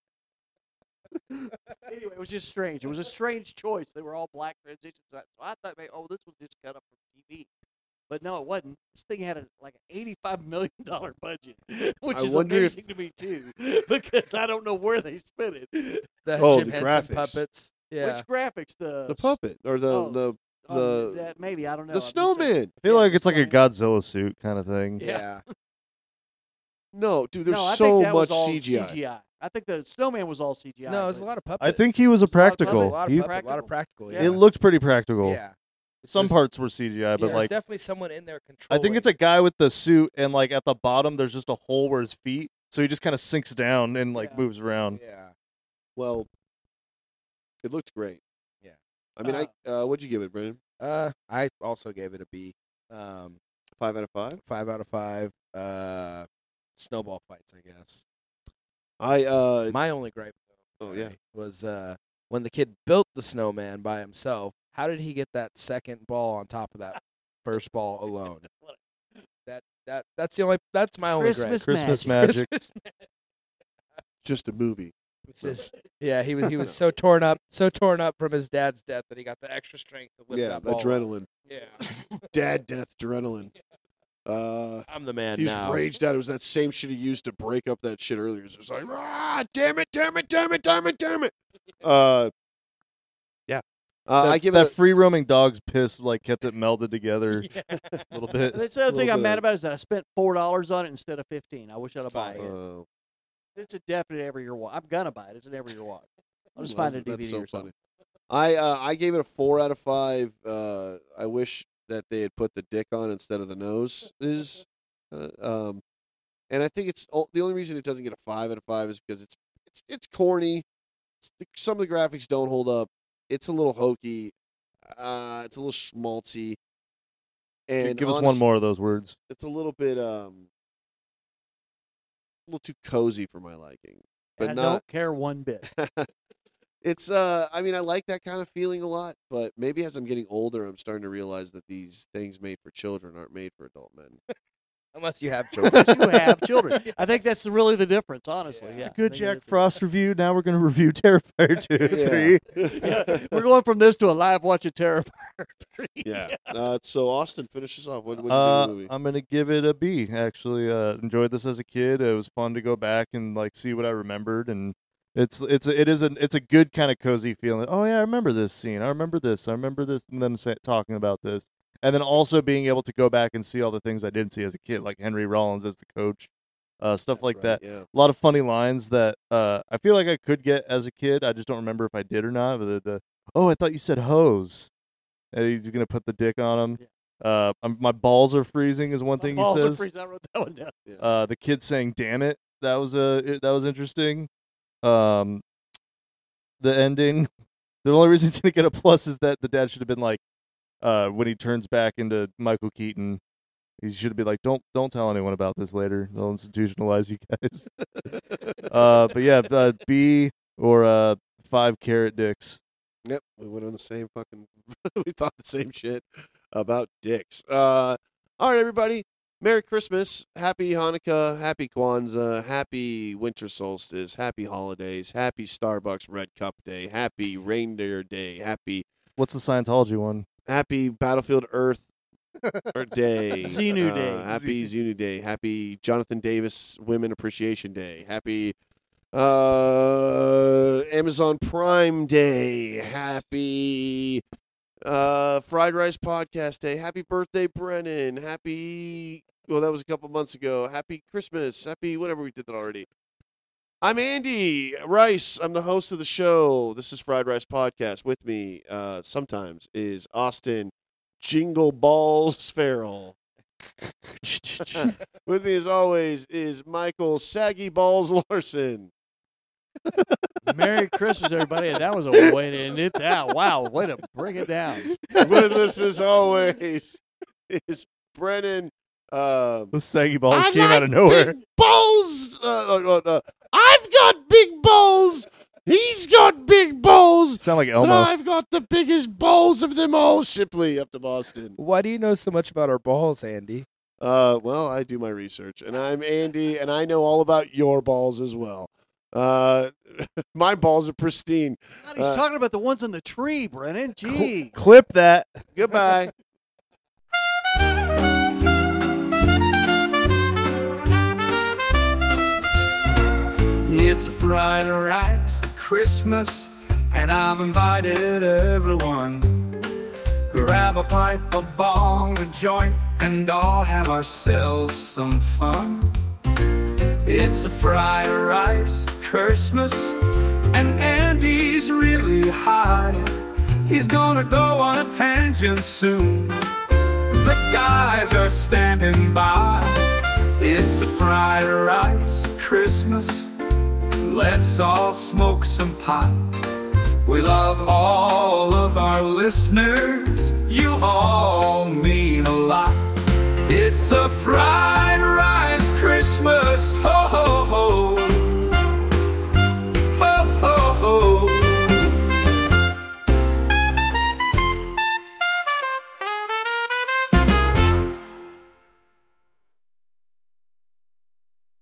Speaker 3: Anyway, it was just strange. It was a strange choice. They were all black transitions. So I thought, oh, this was just cut up from TV. But no, it wasn't. This thing had like an $85 million budget, which
Speaker 2: I
Speaker 3: is
Speaker 2: wonder if-
Speaker 3: amazing to me, too, because I don't know where they spent it.
Speaker 5: the
Speaker 2: Oh,
Speaker 5: Jim
Speaker 2: the
Speaker 5: Henson
Speaker 2: graphics.
Speaker 5: puppets. Yeah.
Speaker 3: Which graphics?
Speaker 2: The puppet or
Speaker 3: Oh,
Speaker 2: the
Speaker 3: that maybe, I don't know.
Speaker 2: the
Speaker 3: I'm just saying.
Speaker 2: snowman.
Speaker 4: I feel
Speaker 3: Yeah,
Speaker 4: like it's like a
Speaker 3: snowman.
Speaker 4: Godzilla suit kind of thing.
Speaker 5: yeah.
Speaker 2: No, dude, there's
Speaker 3: No, I
Speaker 2: so
Speaker 3: think that
Speaker 2: much
Speaker 3: was all
Speaker 2: CGI.
Speaker 3: I think the snowman was all CGI.
Speaker 5: No, it was a
Speaker 3: but-
Speaker 5: lot of puppets.
Speaker 4: I think he was a
Speaker 3: It's a lot of
Speaker 5: There's a
Speaker 4: practical.
Speaker 5: lot of
Speaker 4: He-
Speaker 5: puppets, a lot of practical. Yeah.
Speaker 4: It looked pretty practical.
Speaker 5: Yeah.
Speaker 4: Some
Speaker 5: There's-
Speaker 4: parts were CGI, but
Speaker 5: There's
Speaker 4: like
Speaker 5: definitely someone in there
Speaker 4: I
Speaker 5: controlling.
Speaker 4: think it's a guy with the suit, and like at the bottom, there's just a hole where his feet, so he just kind of sinks down and like
Speaker 3: Yeah.
Speaker 4: moves around.
Speaker 5: Yeah.
Speaker 2: Well, it looked great.
Speaker 5: Yeah.
Speaker 2: I mean, what'd you give it, Brandon?
Speaker 5: I also gave it a B.
Speaker 2: 5 out of 5.
Speaker 5: 5 out of 5. Snowball fights, I guess.
Speaker 2: My
Speaker 5: My only gripe, though,
Speaker 2: Oh, yeah.
Speaker 5: sorry, was when the kid built the snowman by himself. How did he get that second ball on top of that first ball alone? That's my only
Speaker 3: Christmas
Speaker 5: gripe.
Speaker 4: Christmas
Speaker 3: magic.
Speaker 4: magic.
Speaker 5: Christmas
Speaker 2: just a movie.
Speaker 5: It's just, yeah, he was so torn up from his dad's death that he got the extra strength to lift
Speaker 2: Yeah,
Speaker 5: that ball.
Speaker 2: adrenaline,
Speaker 5: Yeah,
Speaker 2: dad death adrenaline.
Speaker 5: I'm the man
Speaker 2: He was
Speaker 5: now.
Speaker 2: raged out. It was that same shit he used to break up that shit earlier. It's just like, damn it, damn it, damn it, damn it, damn it. Yeah. I give
Speaker 4: that
Speaker 2: it.
Speaker 4: free roaming dog's piss like kept it melded together
Speaker 5: Yeah.
Speaker 4: a little bit.
Speaker 3: That's the other thing
Speaker 2: Little
Speaker 3: I'm
Speaker 2: bit
Speaker 3: mad
Speaker 2: of-
Speaker 3: about is that I spent $4 on it instead of $15. I wish I'd have bought it. It's a definite every year watch. I'm gonna buy it. It's an every year watch. I'll just find a DVD
Speaker 2: That's so
Speaker 3: or something.
Speaker 2: funny. I gave it a 4 out of 5. I wish that they had put the dick on instead of the nose is, and I think it's the only reason it doesn't get a 5 out of 5 is because it's corny. Some of the graphics don't hold up. It's a little hokey. It's a little schmaltzy. And
Speaker 4: Give us one more of those words.
Speaker 2: It's a little bit a little too cozy for my liking. But
Speaker 3: And I don't care one bit.
Speaker 2: It's I mean, I like that kind of feeling a lot, but maybe as I'm getting older, I'm starting to realize that these things made for children aren't made for adult men.
Speaker 5: Unless you have children.
Speaker 3: You have children. I think that's really the difference, honestly.
Speaker 2: Yeah.
Speaker 3: Yeah.
Speaker 4: It's a good
Speaker 3: I think
Speaker 4: Jack
Speaker 3: it is.
Speaker 4: Frost review. Now we're going to review Terrifier 2, 3.
Speaker 3: Yeah, we're going from this to a live watch of Terrifier 3.
Speaker 2: Yeah. So Austin, finish us off. What did you think of the movie?
Speaker 4: I'm gonna give it a B. Actually, enjoyed this as a kid. It was fun to go back and like see what I remembered, and it's a good kind of cozy feeling. Oh yeah, I remember this scene. I remember this. And them talking about this, and then also being able to go back and see all the things I didn't see as a kid, like Henry Rollins as the coach, stuff
Speaker 2: That's
Speaker 4: like
Speaker 2: right,
Speaker 4: that.
Speaker 2: Yeah.
Speaker 4: A lot of funny lines that I feel like I could get as a kid. I just don't remember if I did or not. But I thought you said hose. And he's gonna put the dick on him.
Speaker 3: Yeah.
Speaker 4: My balls are freezing is one thing he
Speaker 3: Balls are
Speaker 4: says.
Speaker 3: freezing. I wrote that one down.
Speaker 4: The kid saying "damn it," that was interesting. The ending. The only reason he didn't get a plus is that the dad should have been like, when he turns back into Michael Keaton, he should have been like, don't tell anyone about this later. They'll institutionalize you guys. But yeah, B or 5 carrot dicks.
Speaker 2: Yep, we went on the same fucking. We thought the same shit about dicks. All right, everybody. Merry Christmas, Happy Hanukkah, Happy Kwanzaa, Happy Winter Solstice, Happy Holidays, Happy Starbucks Red Cup Day, Happy Reindeer Day,
Speaker 4: What's the Scientology one?
Speaker 2: Happy Battlefield Earth Day,
Speaker 3: Xenu Day.
Speaker 2: Happy Xenu Day, Happy Jonathan Davis Women Appreciation Day, Happy Amazon Prime Day, Happy Fried Rice Podcast Day, Happy Birthday Brennan, Happy, well, that was a couple months ago, Happy Christmas, Happy whatever, we did that already. I'm Andy Rice. I'm the host of the show. This is Fried Rice Podcast. With me sometimes is Austin Jingle Balls Farrell. With me as always is Michael Saggy Balls Larson.
Speaker 3: Merry Christmas, everybody. And that was a way to end it. Wow, way to bring it down.
Speaker 2: With us as always is Brennan.
Speaker 4: The saggy balls came out of nowhere.
Speaker 2: Big balls. I've got big balls. He's got big balls.
Speaker 4: Sound like
Speaker 2: But
Speaker 4: Elmo.
Speaker 2: I've got the biggest balls of them all. Shipley up to Boston.
Speaker 5: Why do you know so much about our balls, Andy?
Speaker 2: Well, I do my research, and I'm Andy, and I know all about your balls as well. My balls are pristine.
Speaker 3: God, he's talking about the ones on the tree, Brennan. Jeez.
Speaker 4: Clip that.
Speaker 2: Goodbye.
Speaker 1: It's a fried rice Christmas, and I've invited everyone. Grab a pipe, a bong, a joint, and all have ourselves some fun. It's a fried rice Christmas, and Andy's really high. He's gonna go on a tangent soon. The guys are standing by. It's a fried rice Christmas. Let's all smoke some pot. We love all of our listeners. You all mean a lot. It's a fried rice Christmas.